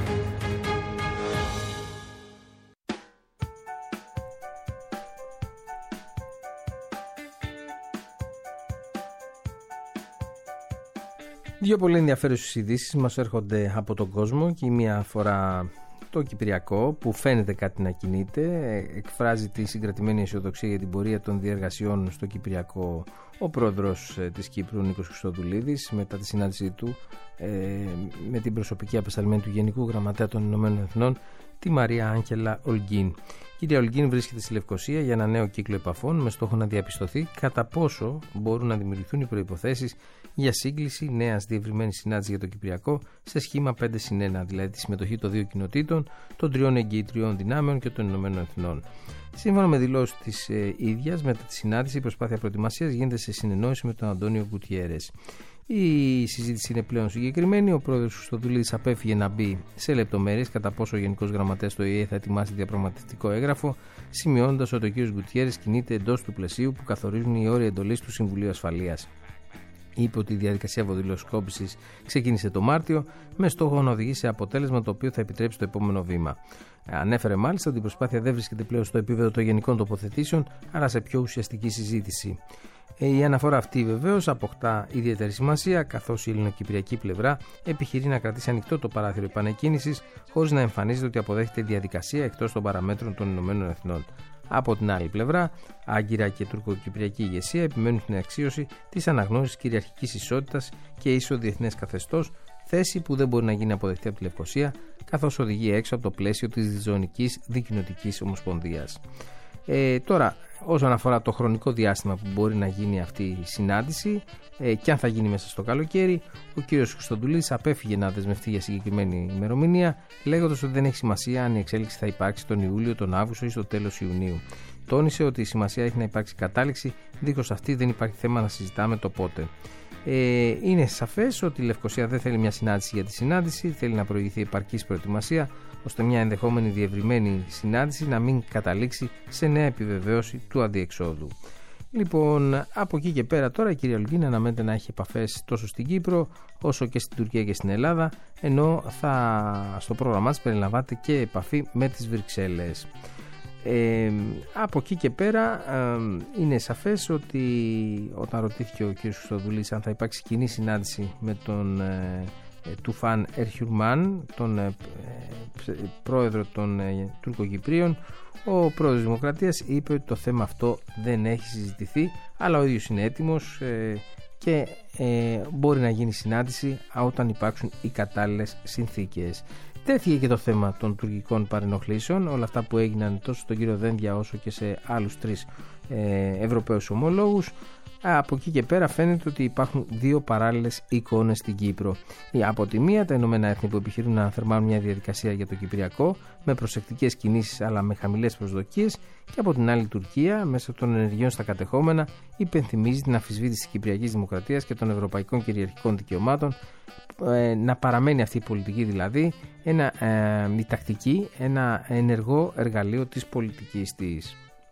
Δύο πολύ ενδιαφέρουσες ειδήσεις μας έρχονται από τον κόσμο και η μία αφορά το Κυπριακό που φαίνεται κάτι να κινείται. Εκφράζει τη συγκρατημένη αισιοδοξία για την πορεία των διεργασιών στο Κυπριακό ο πρόεδρος της Κύπρου Νίκος Χριστοδουλίδης μετά τη συνάντησή του ε, με την προσωπική απεσταλμένη του Γενικού Γραμματέα των Ηνωμένων Εθνών, τη Μαρία Άγγελα Ολγκίν. Η κυρία Ολγκίν βρίσκεται στη Λευκοσία για ένα νέο κύκλο επαφών με στόχο να διαπιστωθεί κατά πόσο μπορούν να δημιουργηθούν οι προϋποθέσεις για σύγκληση νέας διευρυμένης συνάντησης για το Κυπριακό σε σχήμα πέντε συν ένα, δηλαδή τη συμμετοχή των δύο κοινοτήτων, των τριών εγγυητριών δυνάμεων και των Ηνωμένων Εθνών. Σύμφωνα με δηλώσεις της ε, ίδιας, μετά τη συνάντηση, η προσπάθεια προετοιμασίας γίνεται σε συνεννόηση με τον Αντώνιο Γκουτιέρες. Η συζήτηση είναι πλέον συγκεκριμένη. Ο πρόεδρος Χριστοδουλίδης απέφυγε να μπει σε λεπτομέρειες κατά πόσο ο Γενικός Γραμματέας του Ο Η Ε θα ετοιμάσει διαπραγματευτικό έγγραφο, σημειώνοντας ότι ο κ. Γκουτιέρες κινείται εντός του πλαισίου που καθορίζουν οι όροι εντολής του Συμβουλίου Ασφαλείας. Είπε ότι η διαδικασία αποδηλωσκόπησης ξεκίνησε το Μάρτιο με στόχο να οδηγήσει σε αποτέλεσμα το οποίο θα επιτρέψει το επόμενο βήμα. Ανέφερε μάλιστα ότι η προσπάθεια δεν βρίσκεται πλέον στο επίπεδο των γενικών τοποθετήσεων, αλλά σε πιο ουσιαστική συζήτηση. Η αναφορά αυτή βεβαίως αποκτά ιδιαίτερη σημασία, καθώς η ελληνοκυπριακή πλευρά επιχειρεί να κρατήσει ανοιχτό το παράθυρο επανεκκίνησης, χωρίς να εμφανίζεται ότι αποδέχεται διαδικασία εκτός των παραμέτρων των Ηνωμένων Εθνών. Από την άλλη πλευρά, Άγκυρα και τουρκοκυπριακή ηγεσία επιμένουν στην αξίωση της αναγνώρισης κυριαρχικής ισότητας και ίσο διεθνές καθεστώς, θέση που δεν μπορεί να γίνει αποδεκτή από τη Λευκωσία, καθώς οδηγεί έξω από το πλαίσιο της διζωνικής δικοινοτικής ομοσπονδίας. Ε, τώρα, όσον αφορά το χρονικό διάστημα που μπορεί να γίνει αυτή η συνάντηση ε, και αν θα γίνει μέσα στο καλοκαίρι, ο κ. Χριστοδουλίδης απέφυγε να δεσμευτεί για συγκεκριμένη ημερομηνία, λέγοντας ότι δεν έχει σημασία αν η εξέλιξη θα υπάρξει τον Ιούλιο, τον Αύγουστο ή στο τέλος Ιουνίου. Τόνισε ότι η σημασία έχει να υπάρξει κατάληξη, δίχως αυτή δεν υπάρχει θέμα να συζητάμε το πότε. Ε, είναι σαφές ότι η Λευκωσία δεν θέλει μια συνάντηση για τη συνάντηση, θέλει να προηγηθεί επαρκής προετοιμασία, ώστε μια ενδεχόμενη διευρυμένη συνάντηση να μην καταλήξει σε νέα επιβεβαίωση του αδιεξόδου. Λοιπόν, από εκεί και πέρα τώρα η κυρία Λουγκίνη αναμένεται να έχει επαφές τόσο στην Κύπρο όσο και στην Τουρκία και στην Ελλάδα, ενώ θα, στο πρόγραμμά της περιλαμβάνεται και επαφή με τις Βρυξέλλες. Ε, από εκεί και πέρα ε, είναι σαφές ότι όταν ρωτήθηκε ο κ. Χριστοδουλής αν θα υπάρξει κοινή συνάντηση με τον ε, Τουφάν Ερχιουρμάν, τον ε, ε, πρόεδρο των ε, Τουρκοκυπρίων, ο πρόεδρος της Δημοκρατίας είπε ότι το θέμα αυτό δεν έχει συζητηθεί, αλλά ο ίδιος είναι έτοιμος ε, και ε, μπορεί να γίνει συνάντηση όταν υπάρξουν οι κατάλληλες συνθήκες. Τέθηκε και το θέμα των τουρκικών παρενοχλήσεων, όλα αυτά που έγιναν τόσο στον κύριο Δένδια όσο και σε άλλους τρεις ε, Ευρωπαίους ομολόγους. Από εκεί και πέρα φαίνεται ότι υπάρχουν δύο παράλληλες εικόνες στην Κύπρο. Από τη μία τα Ηνωμένα Έθνη που επιχειρούν να θερμάνουν μια διαδικασία για το Κυπριακό με προσεκτικές κινήσεις αλλά με χαμηλές προσδοκίες, και από την άλλη Τουρκία μέσα των ενεργειών στα κατεχόμενα υπενθυμίζει την αμφισβήτηση της Κυπριακής Δημοκρατίας και των ευρωπαϊκών κυριαρχικών δικαιωμάτων, ε, να παραμένει αυτή η πολιτική δηλαδή ένα, ε, η τακτική, ένα ενεργό εργαλείο της πολιτικής της.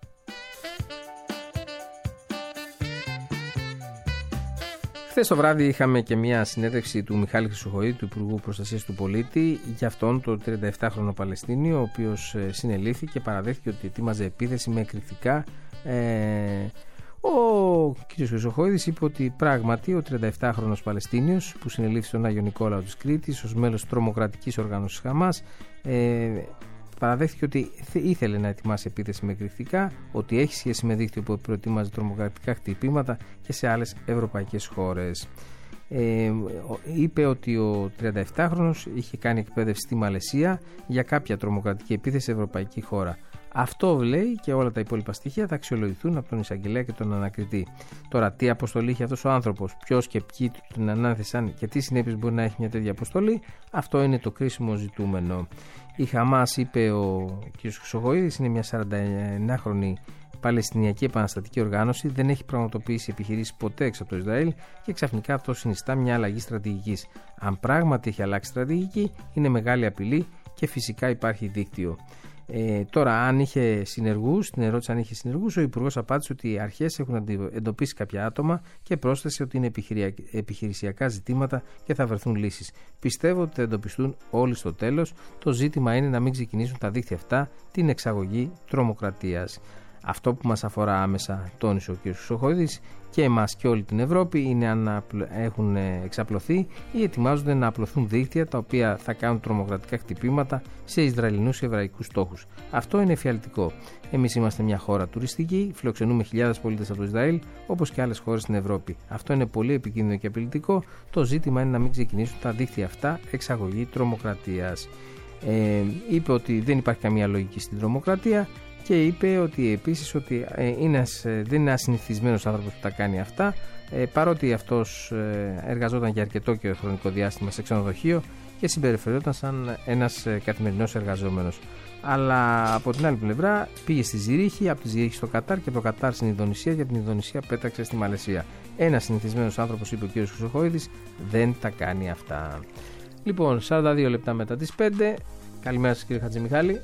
Χθες το βράδυ είχαμε και μια συνέντευξη του Μιχάλη Χρυσοχοΐδη, του Υπουργού Προστασίας του Πολίτη, για αυτόν τον τριάντα επτάχρονο Παλαιστίνιο, ο οποίος συνελήφθη και παραδέχθηκε ότι ετοίμαζε επίθεση με εκρηκτικά. Ε, ο κ. Χρυσοχοΐδης είπε ότι πράγματι ο τριάντα επτάχρονος Παλαιστίνιος που συνελήφθη στον Άγιο Νικόλαο της Κρήτης ως μέλος τρομοκρατικής οργάνωσης Χαμάς, ε, παραδέχθηκε ότι ήθελε να ετοιμάσει επίθεση με εκρηκτικά, ότι έχει σχέση με δίκτυο που προετοίμαζε τρομοκρατικά χτυπήματα και σε άλλες ευρωπαϊκές χώρες. Ε, είπε ότι ο τριάντα επτάχρονος είχε κάνει εκπαίδευση στη Μαλαισία για κάποια τρομοκρατική επίθεση σε ευρωπαϊκή χώρα. Αυτό λέει, και όλα τα υπόλοιπα στοιχεία θα αξιολογηθούν από τον εισαγγελέα και τον ανακριτή. Τώρα, τι αποστολή είχε αυτός ο άνθρωπος, ποιος και ποιοι τον ανάθεσαν και τι συνέπειες μπορεί να έχει μια τέτοια αποστολή, αυτό είναι το κρίσιμο ζητούμενο. Η Χαμάς, είπε ο κ. Χρυσοχοΐδης, είναι μια σαρανταεννάχρονη Παλαιστινιακή επαναστατική οργάνωση, δεν έχει πραγματοποιήσει επιχειρήσεις ποτέ έξω από το Ισραήλ και ξαφνικά αυτό συνιστά μια αλλαγή στρατηγικής. Αν πράγματι έχει αλλάξει στρατηγική, είναι μεγάλη απειλή και φυσικά υπάρχει δίκτυο. Ε, τώρα, αν είχε συνεργούς, την ερώτηση αν είχε συνεργούς, ο Υπουργός απάντησε ότι οι αρχές έχουν εντοπίσει κάποια άτομα και πρόσθεσε ότι είναι επιχειρησιακά ζητήματα και θα βρεθούν λύσεις. Πιστεύω ότι θα εντοπιστούν όλοι στο τέλος. Το ζήτημα είναι να μην ξεκινήσουν τα δίκτυα αυτά την εξαγωγή τρομοκρατίας. Αυτό που μας αφορά άμεσα, τόνισε ο κ. Χρυσοχοΐδης, και εμάς και όλη την Ευρώπη, είναι αν έχουν εξαπλωθεί ή ετοιμάζονται να απλωθούν δίκτυα τα οποία θα κάνουν τρομοκρατικά χτυπήματα σε Ισραηλινούς και Εβραϊκούς στόχους. Αυτό είναι εφιαλτικό. Εμείς είμαστε μια χώρα τουριστική, φιλοξενούμε χιλιάδες πολίτες από το Ισραήλ, όπως και άλλες χώρες στην Ευρώπη. Αυτό είναι πολύ επικίνδυνο και απειλητικό. Το ζήτημα είναι να μην ξεκινήσουν τα δίκτυα αυτά εξαγωγή τρομοκρατίας. Ε, είπε ότι δεν υπάρχει καμία λογική στην τρομοκρατία. Και είπε ότι επίσης ότι ε, είναι, ε, δεν είναι ασυνηθισμένος άνθρωπος που τα κάνει αυτά, ε, παρότι αυτός ε, εργαζόταν για αρκετό και χρονικό διάστημα σε ξενοδοχείο και συμπεριφερόταν σαν ένας ε, καθημερινός εργαζόμενος. Αλλά από την άλλη πλευρά πήγε στη Ζηρίχη, από τη Ζηρίχη στο Κατάρ και από το Κατάρ στην Ινδονησία και από την Ινδονησία πέταξε στη Μαλαισία. Ένας συνηθισμένος άνθρωπος, είπε ο κ. Χρυσοχοΐδης, δεν τα κάνει αυτά. Λοιπόν, σαράντα δύο λεπτά μετά τις πέντε. Καλημέρα σας, κύριε Χατζημιχάλη.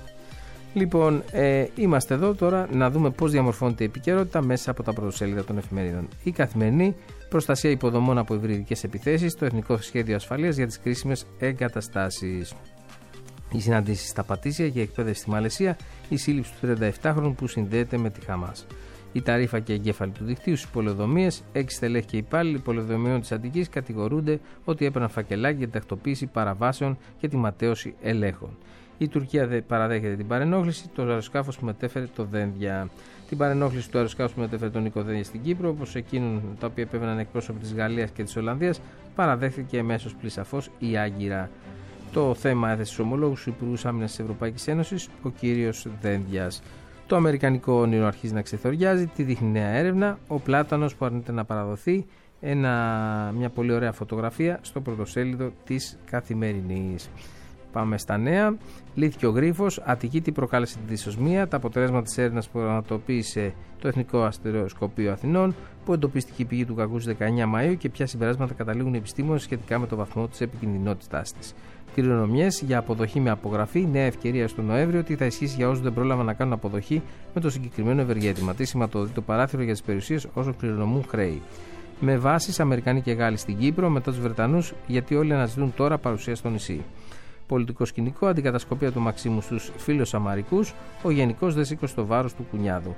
Λοιπόν, ε, είμαστε εδώ τώρα να δούμε πώς διαμορφώνεται η επικαιρότητα μέσα από τα πρωτοσέλιδα των εφημερίδων. Η Καθημερινή, προστασία υποδομών από υβριδικές επιθέσεις, το Εθνικό Σχέδιο Ασφαλείας για τις κρίσιμες εγκαταστάσεις. Οι συναντήσεις στα Πατήσια και η εκπαίδευση στη Μαλαισία, η σύλληψη του τριάντα επτάχρονου που συνδέεται με τη Χαμάς. Η Ταρίφα και εγκέφαλοι του δικτύου στις πολεοδομίες, έξι στελέχη και υπάλληλοι πολεοδομιών της Αττικής κατηγορούνται ότι έπαιρναν φακελάκι για την τακτοποίηση παραβάσεων και τη ματαίωση ελέγχων. Η Τουρκία δεν παραδέχεται την παρενόχληση, το αεροσκάφος που μετέφερε το Δένδια. Την παρενόχληση του αεροσκάφους που μετέφερε τον Νίκο Δένδια στην Κύπρο, όπως εκείνων τα οποία επέβαιναν εκπρόσωποι της Γαλλίας και της Ολλανδίας, παραδέχθηκε εμέσως πλησαφώς η Άγκυρα. Το θέμα έθεσε στους ομολόγους του Υπουργούς Άμυνας της Ευρωπαϊκής Ένωσης ο κύριος Δένδιας. Το αμερικανικό όνειρο αρχίζει να ξεθοριάζει, τη δείχνει νέα έρευνα. Ο Πλάτανος που αρνείται να παραδοθεί, ένα, μια πολύ ωραία φωτογραφία στο πρωτοσέλιδο της Καθημερινής. Πάμε στα νέα. Λύθηκε ο γρίφος. Αττική τι προκάλεσε τη δυσοσμία. Τα αποτελέσματα της έρευνας που πραγματοποίησε το Εθνικό Αστεροσκοπείο Αθηνών, που εντοπίστηκε η πηγή του κακού στις δεκαεννέα Μαΐου και ποια συμπεράσματα καταλήγουν οι επιστήμονες σχετικά με το βαθμό της επικινδυνότητάς της. Κληρονομιές για αποδοχή με απογραφή. Νέα ευκαιρία στο Νοέμβριο. Τι θα ισχύσει για όσους δεν πρόλαβαν να κάνουν αποδοχή με το συγκεκριμένο ευεργέτημα. Τι σηματοδοτεί το παράθυρο για τις περιουσίες όσο κληρονομούν χρέη. Με βάσεις Αμερικανοί και Γάλλοι στην Κύπρο, μετά τους Βρετανούς, γιατί όλοι αναζητούν τώρα παρουσία στο νησί. Πολιτικό σκηνικό, αντικατασκοπία του Μαξίμου στους φιλοσαμαρικούς, ο γενικός δεν σήκωσε το βάρος του κουνιάδου.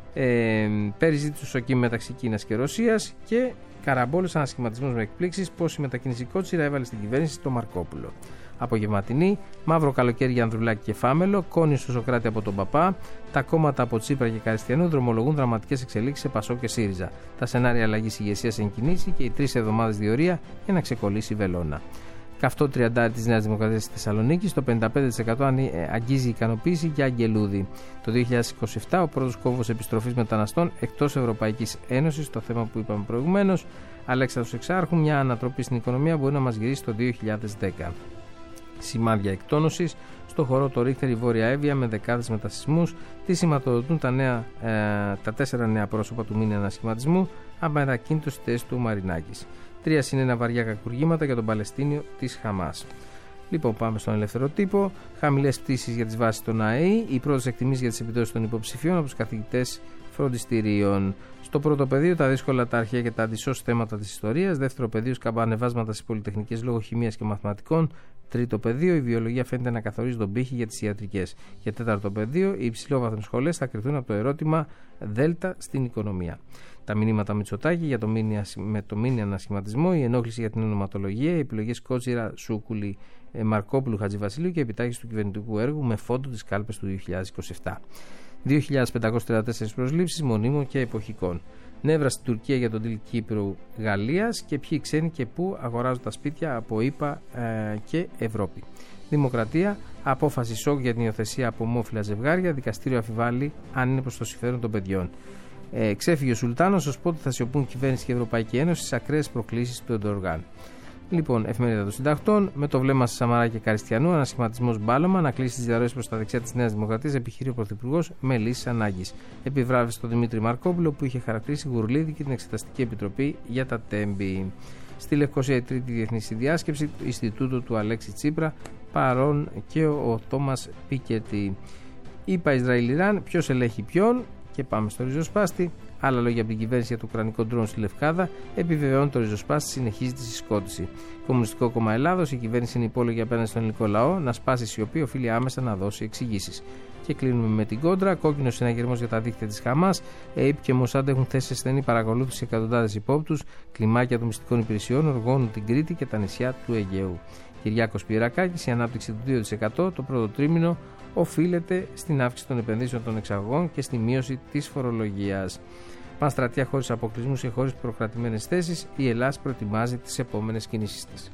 Ε, Περιζήτηση του σοκή μεταξύ Κίνας και Ρωσίας και καραμπόλος ανασχηματισμός με εκπλήξεις πως η μετακίνηση Κότσιρα έβαλε στην κυβέρνηση το Μαρκόπουλο. Απογευματινή, μαύρο καλοκαίρι για Ανδρουλάκη και Φάμελο, κόνη στο Σοκράτη από τον Παπά, τα κόμματα από Τσίπρα και Καριστιανού δρομολογούν δραματικές εξελίξεις σε Πασό και ΣΥΡΙΖΑ. Τα σενάρια αλλαγής ηγεσίας εν κινήσει και οι τρεις εβδομάδες διορία για να ξεκολλήσει η βελόνα. Καυτό τριάντα της Νέας Δημοκρατίας στη Θεσσαλονίκη, στο πενήντα πέντε τοις εκατό αγγίζει ικανοποίηση για Αγγελούδη. Το δύο χιλιάδες είκοσι επτά ο πρώτος κόμβος επιστροφής μεταναστών εκτός Ευρωπαϊκής Ένωσης, το θέμα που είπαμε προηγουμένως. Αλέξανδρος Εξάρχου, μια ανατροπή στην οικονομία μπορεί να μας γυρίσει το δύο χιλιάδες δέκα. Σημάδια εκτόνωσης στο χώρο το Ρίχτερ η Βόρεια Εύβοια με δεκάδες μετασυσμούς. Τι σηματοδοτούν τα, νέα, ε, τα τέσσερα νέα πρόσωπα του μήνυ ανασχηματισμού, απαρατακίνητος στη θέση του Μαρινάκης. Τρία συν ένα βαριά κακουργήματα για τον Παλαιστίνιο της Χαμάς. Λοιπόν, πάμε στον ελεύθερο τύπο. Χαμηλές πτήσεις για τις βάσεις των ΑΕΗ. Οι πρώτες εκτιμήσεις για τις επιδόσεις των υποψηφίων από τους καθηγητές φροντιστηρίων. Στο πρώτο πεδίο, τα δύσκολα, τα αρχαία και τα αντισώς θέματα της ιστορίας. Δεύτερο πεδίο, σκαμπανεβάσματα στις πολυτεχνικές λόγω χημίας και μαθηματικών. Τρίτο πεδίο, η βιολογία φαίνεται να καθορίζει τον πύχη για τις ιατρικές. Και τέταρτο πεδίο, οι υψηλόβαθμες σχολές θα κρυθούν από το ερώτημα Δέλτα στην οικονομία. Τα μηνύματα Μητσοτάκη για το μήνυα, με το μήνυ ανασχηματισμό, η ενόχληση για την ονοματολογία, οι επιλογές Κότσιρα, Σούκουλη, Μαρκόπουλου, Χατζηβασιλείου και η επιτάχυνση του κυβερνητικού έργου με φόντο τις κάλπες του δύο χιλιάδες είκοσι επτά. δύο χιλιάδες πεντακόσιες τριάντα τέσσερις προσλήψεις μονίμων και εποχικών. Νεύρα στην Τουρκία για τον deal Κύπρου-Γαλλίας και ποιοι ξένοι και πού αγοράζουν τα σπίτια από ΗΠΑ ε, και Ευρώπη. Δημοκρατία, απόφαση σοκ για την υιοθεσία από ομόφυλα ζευγάρια, δικαστήριο αφιβάλλει αν είναι προς το συμφέρον των παιδιών. Ε, ξέφυγε ο Σουλτάνος, ως πότε θα σιωπούν κυβέρνηση και Ευρωπαϊκή Ένωση στις ακραίες προκλήσεις του Ερντογάν. Λοιπόν, εφημερίδα των συντακτών, με το βλέμμα Σαμαρά και Καριστιανού, ανασχηματισμός μπάλωμα, να κλείσει τις διαρροές προς τα δεξιά της Νέας Δημοκρατίας, επιχείρει ο Πρωθυπουργός με λύσεις ανάγκης. Επιβράβευσε στον Δημήτρη Μαρκόπουλο που είχε χαρακτηρίσει γουρλίδι και την Εξεταστική Επιτροπή για τα Τέμπη. Στη Λευκοσία η τρίτη διεθνή συνδιάσκεψη, το Ινστιτούτο του Αλέξη Τσίπρα, παρόν και ο, ο Τόμας Πίκετι. Είπα Ισραήλ-Ιράν, ποιος ελέγχει ποιον. Και πάμε στο ριζοσπάστη. Άλλα λόγια από την κυβέρνηση για το ουκρανικό ντρόν στη Λευκάδα επιβεβαιώνει το ριζοσπάστη συνεχίζει τη συσκότηση. Κομμουνιστικό Κόμμα Ελλάδος, η κυβέρνηση είναι υπόλογη απέναντι στον ελληνικό λαό να σπάσει σιωπή, οφείλει άμεσα να δώσει εξηγήσεις. Και κλείνουμε με την κόντρα. Κόκκινο συναγερμός για τα δίκτυα της Χαμάς. ΕΕΠ και Μοσάντ έχουν θέσει σε στενή παρακολούθηση εκατοντάδες υπόπτους. Κλιμάκια των μυστικών υπηρεσιών οργώνουν την Κρήτη και τα νησιά του Αιγαίου. Κυριάκος Πιερακάκης, η ανάπτυξη του δύο τοις εκατό το πρώτο τρίμηνο οφείλεται στην αύξηση των επενδύσεων των εξαγωγών και στη μείωση της φορολογίας. Πανστρατεία χωρίς αποκλεισμούς και χωρίς προκρατημένες θέσεις, η Ελλάδα προετοιμάζει τις επόμενες κινήσεις της.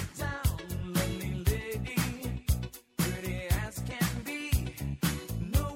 No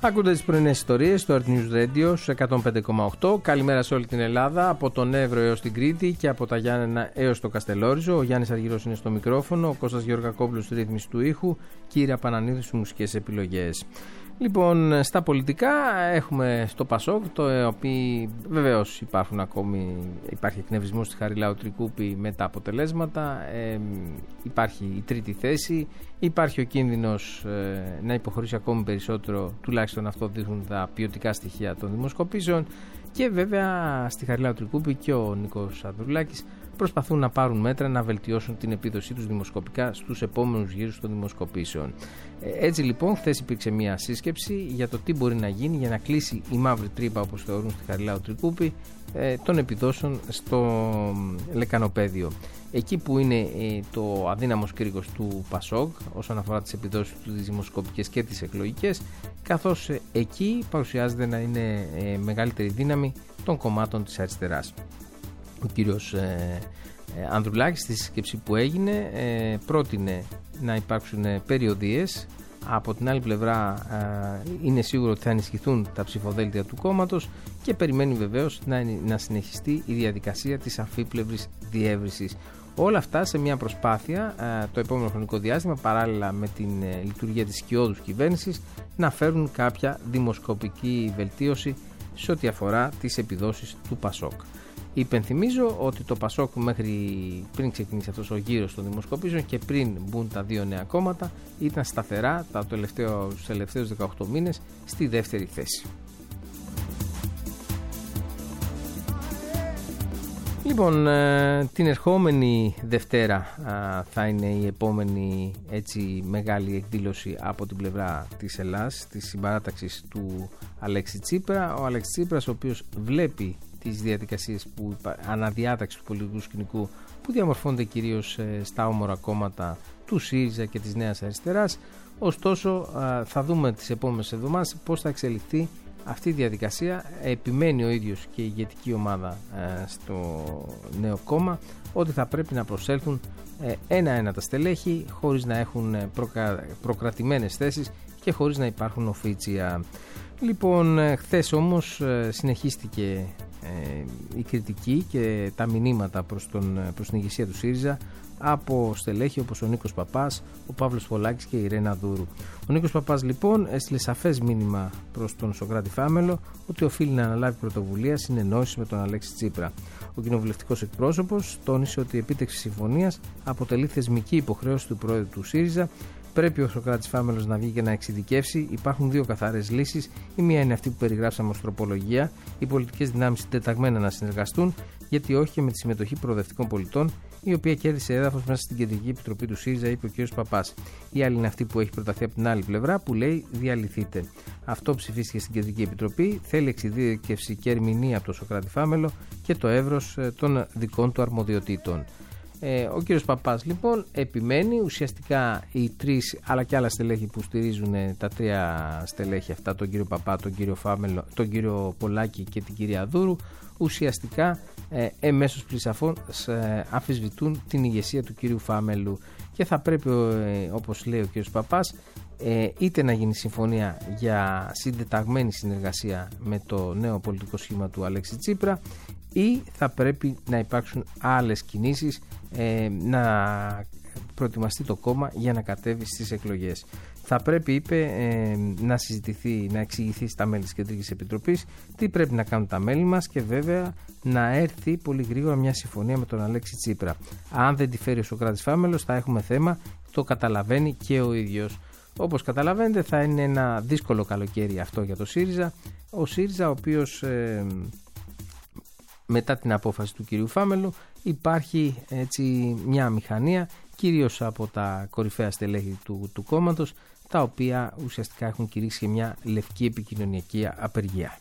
Ακούτε τις πρωινές ιστορίες στο Earth News Radio στους εκατόν πέντε κόμμα οκτώ. Καλημέρα σε όλη την Ελλάδα, από τον Εύρο έως την Κρήτη και από τα Γιάννενα έως το Καστελόριζο. Ο Γιάννης Αργυρός είναι στο μικρόφωνο, ο Κώστας Γεωργακόπουλος στη ρύθμιση του ήχου και η Ήρα Πανανίδου στις μουσικές επιλογές. Λοιπόν, στα πολιτικά έχουμε στο Πασόκ, το οποίο βεβαίως υπάρχουν ακόμη, υπάρχει εκνευρισμός στη Χαριλάου Τρικούπη με τα αποτελέσματα, ε, υπάρχει η τρίτη θέση, υπάρχει ο κίνδυνος ε, να υποχωρήσει ακόμη περισσότερο, τουλάχιστον αυτό δείχνουν τα ποιοτικά στοιχεία των δημοσκοπήσεων, και βέβαια στη Χαριλάου Τρικούπη και ο Νίκος Ανδρουλάκης προσπαθούν να πάρουν μέτρα να βελτιώσουν την επίδοσή τους δημοσκοπικά στους επόμενους γύρους των δημοσκοπήσεων. Έτσι λοιπόν, χθες υπήρξε μια σύσκεψη για το τι μπορεί να γίνει για να κλείσει η μαύρη τρύπα, όπως θεωρούν στη Χαριλάου Τρικούπη, των επιδόσεων στο λεκανοπέδιο. Εκεί που είναι το αδύναμος κρίκος του Πασόκ όσον αφορά τις επιδόσεις του, τις δημοσκοπικές και τις εκλογικές, καθώς εκεί παρουσιάζεται να είναι μεγαλύτερη δύναμη των κομμάτων της αριστεράς. Ο κύριος ε, ε, Ανδρουλάκης στη σύσκεψη που έγινε ε, πρότεινε να υπάρξουν περιοδίες. Από την άλλη πλευρά ε, είναι σίγουρο ότι θα ενισχυθούν τα ψηφοδέλτια του κόμματος και περιμένει βεβαίως να, να συνεχιστεί η διαδικασία της αμφίπλευρης διεύρυνσης. Όλα αυτά σε μια προσπάθεια ε, το επόμενο χρονικό διάστημα, παράλληλα με την ε, λειτουργία της σκιώδους κυβέρνησης, να φέρουν κάποια δημοσκοπική βελτίωση σε ό,τι αφορά τις επιδόσεις του Πασόκ. Υπενθυμίζω ότι το Πασόκ μέχρι πριν ξεκινήσει αυτός ο γύρος των δημοσκοπήσεων και πριν μπουν τα δύο νέα κόμματα ήταν σταθερά τα τελευταίο, τους τελευταίους δεκαοκτώ μήνες στη δεύτερη θέση. Λοιπόν, την ερχόμενη Δευτέρα θα είναι η επόμενη έτσι μεγάλη εκδήλωση από την πλευρά της Ελλάδας, της συμπαράταξης του Αλέξη Τσίπρα. Ο Αλέξης Τσίπρας, ο οποίος βλέπει τις διαδικασίες που αναδιάταξη του πολιτικού σκηνικού που διαμορφώνται κυρίως στα όμορα κόμματα του ΣΥΡΙΖΑ και της Νέας Αριστεράς. Ωστόσο, θα δούμε τις επόμενες εβδομάδες πώς θα εξελιχθεί αυτή η διαδικασία. Επιμένει ο ίδιος και η ηγετική ομάδα στο νέο κόμμα ότι θα πρέπει να προσέλθουν ένα-ένα τα στελέχη χωρίς να έχουν προκρα... προκρατημένες θέσεις και χωρίς να υπάρχουν οφίτσια. Λοιπόν, χθες όμως συνεχίστηκε η κριτική και τα μηνύματα προς, τον, προς την ηγεσία του ΣΥΡΙΖΑ από στελέχη όπως ο Νίκος Παπάς, ο Παύλος Πολάκης και η Ρένα Δούρου. Ο Νίκος Παπάς λοιπόν έστειλε σαφές μήνυμα προς τον Σωκράτη Φάμελο ότι οφείλει να αναλάβει πρωτοβουλία συνεννόησης με τον Αλέξη Τσίπρα. Ο κοινοβουλευτικός εκπρόσωπος τόνισε ότι η επίτευξη συμφωνίας αποτελεί θεσμική υποχρέωση του πρόεδρου του ΣΥΡΙΖΑ. Πρέπει ο Σωκράτης Φάμελος να βγει και να εξειδικεύσει. Υπάρχουν δύο καθαρές λύσεις. Η μία είναι αυτή που περιγράψαμε ως τροπολογία, οι πολιτικές δυνάμεις συντεταγμένα να συνεργαστούν, γιατί όχι και με τη συμμετοχή προοδευτικών πολιτών, η οποία κέρδισε έδαφος μέσα στην Κεντρική Επιτροπή του ΣΥΡΙΖΑ, είπε ο κ. Παπάς. Η άλλη είναι αυτή που έχει προταθεί από την άλλη πλευρά, που λέει διαλυθείτε. Αυτό ψηφίστηκε στην Κεντρική Επιτροπή. Θέλει εξειδίκευση και ερμηνεία από τον Σωκράτη Φάμελο και το εύρος των δικών του αρμοδιοτήτων. Ε, ο κύριος Παπάς λοιπόν επιμένει, ουσιαστικά οι τρεις αλλά και άλλα στελέχη που στηρίζουν τα τρία στελέχη αυτά, τον κύριο Παπά, τον κύριο Φάμελο, τον κύριο Πολάκη και την κυρία Δούρου, ουσιαστικά ε, εμέσως πλησαφών ε, αμφισβητούν την ηγεσία του κύριου Φάμελου και θα πρέπει ε, όπως λέει ο κύριος Παπάς ε, είτε να γίνει συμφωνία για συντεταγμένη συνεργασία με το νέο πολιτικό σχήμα του Αλέξη Τσίπρα ή θα πρέπει να υπάρξουν άλλες κινήσεις ε, να προετοιμαστεί το κόμμα για να κατέβει στις εκλογές. Θα πρέπει, είπε, ε, να συζητηθεί, να εξηγηθεί στα μέλη της Κεντρικής Επιτροπής τι πρέπει να κάνουν τα μέλη μας και βέβαια να έρθει πολύ γρήγορα μια συμφωνία με τον Αλέξη Τσίπρα. Αν δεν τη φέρει ο Σωκράτης Φάμελος θα έχουμε θέμα, το καταλαβαίνει και ο ίδιος. Όπως καταλαβαίνετε θα είναι ένα δύσκολο καλοκαίρι αυτό για το ΣΥΡΙΖΑ. Ο ΣΥΡΙΖΑ ο οποίος ε, μετά την απόφαση του κυρίου Φάμελου υπάρχει έτσι μια μηχανία κυρίως από τα κορυφαία στελέχη του, του κόμματος, τα οποία ουσιαστικά έχουν κηρύξει και μια λευκή επικοινωνιακή απεργία.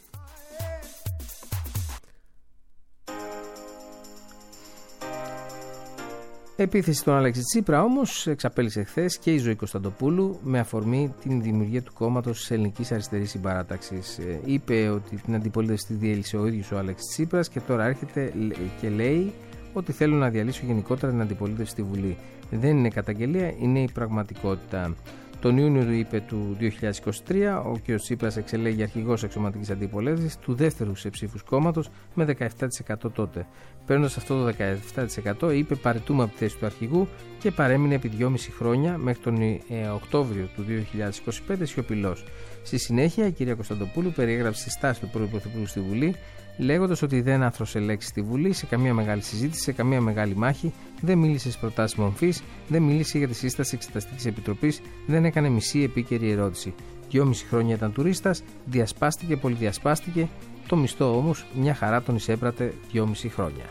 Επίθεση στον Αλέξη Τσίπρα όμως εξαπέλυσε χθες και η Ζωή Κωνσταντοπούλου με αφορμή την δημιουργία του κόμματος της Ελληνικής Αριστερής Συμπαράταξης. Ε, είπε ότι την αντιπολίτευση τη διέλυσε ο ίδιος ο Αλέξης Τσίπρας και τώρα έρχεται και λέει ότι θέλουν να διαλύσουν γενικότερα την αντιπολίτευση στη Βουλή. Δεν είναι καταγγελία, είναι η πραγματικότητα. Τον Ιούνιο, είπε, του δύο χιλιάδες είκοσι τρία, ο κ. Τσίπρας εξελέγει αρχηγός εξωματικής αντιπολίτευσης του δεύτερου σε ψήφους κόμματος με δεκαεπτά τοις εκατό τότε. Παίρνοντας αυτό το δεκαεπτά τοις εκατό, είπε παραιτούμε από τη θέση του αρχηγού και παρέμεινε επί δυόμιση χρόνια μέχρι τον ε, Οκτώβριο του δύο χιλιάδες είκοσι πέντε σιωπηλός. Στη συνέχεια, η κυρία Κωνσταντοπούλου περιέγραψε τη στάση του πρώην Πρωθυπουργού στη Βουλή, λέγοντας ότι δεν άθρωσε λέξη στη Βουλή σε καμία μεγάλη συζήτηση, σε καμία μεγάλη μάχη, δεν μίλησε στις προτάσεις μορφής, δεν μίλησε για τη σύσταση εξεταστικής επιτροπής, δεν έκανε μισή επίκαιρη ερώτηση. Δυόμιση χρόνια ήταν τουρίστας, διασπάστηκε, πολυδιασπάστηκε, το μισθό όμως μια χαρά τον εισέπρατε δυόμιση χρόνια.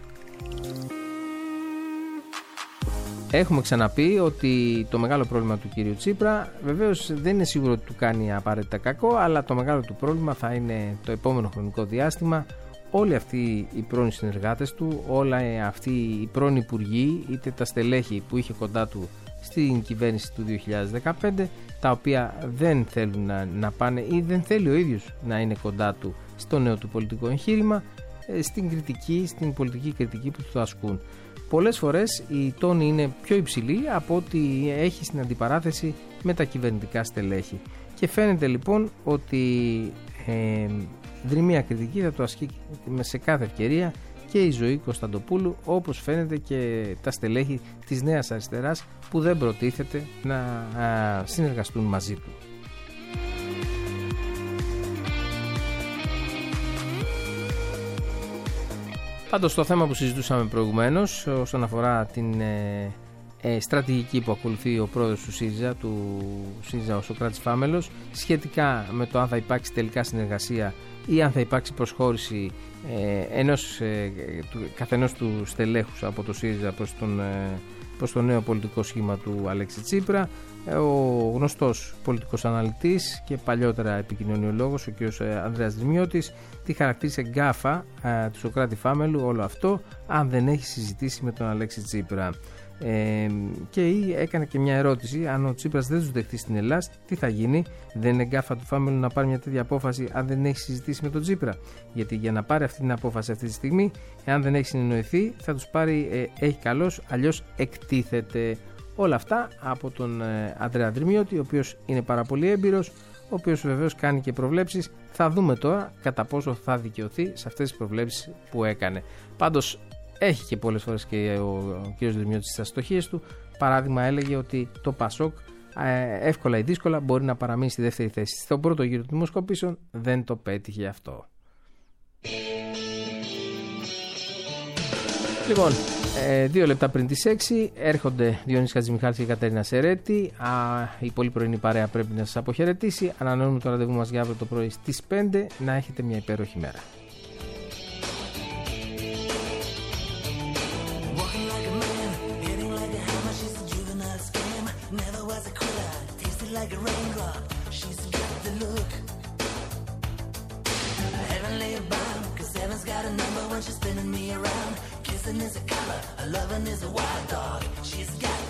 Έχουμε ξαναπεί ότι το μεγάλο πρόβλημα του κύριου Τσίπρα βεβαίως δεν είναι σίγουρο ότι του κάνει απαραίτητα κακό, αλλά το μεγάλο του πρόβλημα θα είναι το επόμενο χρονικό διάστημα. Όλοι αυτοί οι πρώην συνεργάτες του, όλα αυτοί οι πρώην υπουργοί, είτε τα στελέχη που είχε κοντά του στην κυβέρνηση του δύο χιλιάδες δεκαπέντε, τα οποία δεν θέλουν να, να πάνε ή δεν θέλει ο ίδιος να είναι κοντά του στο νέο του πολιτικό εγχείρημα, στην κριτική, στην πολιτική κριτική που του ασκούν. Πολλές φορές η τόνη είναι πιο υψηλή από ό,τι έχει στην αντιπαράθεση με τα κυβερνητικά στελέχη. Και φαίνεται λοιπόν ότι ε, δρυμία κριτική θα το ασκεί σε κάθε ευκαιρία και η Ζωή Κωνσταντοπούλου, όπως φαίνεται και τα στελέχη της Νέας Αριστεράς που δεν προτίθεται να α, συνεργαστούν μαζί του. Πάντως το θέμα που συζητούσαμε προηγουμένως όσον αφορά την ε, ε, στρατηγική που ακολουθεί ο πρόεδρος του ΣΥΡΙΖΑ, του ΣΥΡΙΖΑ ο Σωκράτης Φάμελος, σχετικά με το αν θα υπάρξει τελικά συνεργασία ή αν θα υπάρξει προσχώρηση ε, ενός, ε, του, καθενός του στελέχους από το ΣΥΡΙΖΑ προς, τον, ε, προς το νέο πολιτικό σχήμα του Αλέξη Τσίπρα. Ο γνωστός πολιτικός αναλυτής και παλιότερα επικοινωνιολόγος, ο κ. Ανδρέας Δρυμιώτης, τη χαρακτήρισε γκάφα ε, του Σωκράτη Φάμελου όλο αυτό, αν δεν έχει συζητήσει με τον Αλέξη Τσίπρα. Ε, και έκανε και μια ερώτηση: αν ο Τσίπρας δεν τους δεχτεί στην Ελλάδα, τι θα γίνει? Δεν είναι γκάφα του Φάμελου να πάρει μια τέτοια απόφαση αν δεν έχει συζητήσει με τον Τσίπρα? Γιατί για να πάρει αυτή την απόφαση αυτή τη στιγμή, εάν δεν έχει συνεννοηθεί, θα τους πάρει ε, έχει καλώς, αλλιώς εκτίθεται. Όλα αυτά από τον ε, Ανδρέα Δρυμιώτη, ο οποίος είναι πάρα πολύ έμπειρος, ο οποίος βεβαίως κάνει και προβλέψεις. Θα δούμε τώρα κατά πόσο θα δικαιωθεί σε αυτές τις προβλέψεις που έκανε. Πάντως έχει και πολλές φορές και ο, ο κ. Δρυμιώτης στις αστοχίες του. Παράδειγμα, έλεγε ότι το ΠΑΣΟΚ ε, εύκολα ή δύσκολα μπορεί να παραμείνει στη δεύτερη θέση. Στον πρώτο γύρο των δημοσκοπήσεων δεν το πέτυχε αυτό. Λοιπόν, ε, δύο λεπτά πριν τις έξι έρχονται Διονύσης Χατζημιχάλης και Κατερίνα Σερέτη. Α, η πολύ πρωινή παρέα πρέπει να σας αποχαιρετήσει. Ανανεώνουμε το ραντεβού μας για αύριο το πρωί στις πέντε. Να έχετε μια υπέροχη μέρα. She's spinning me around, kissing is a color, loving is a wild dog. She's got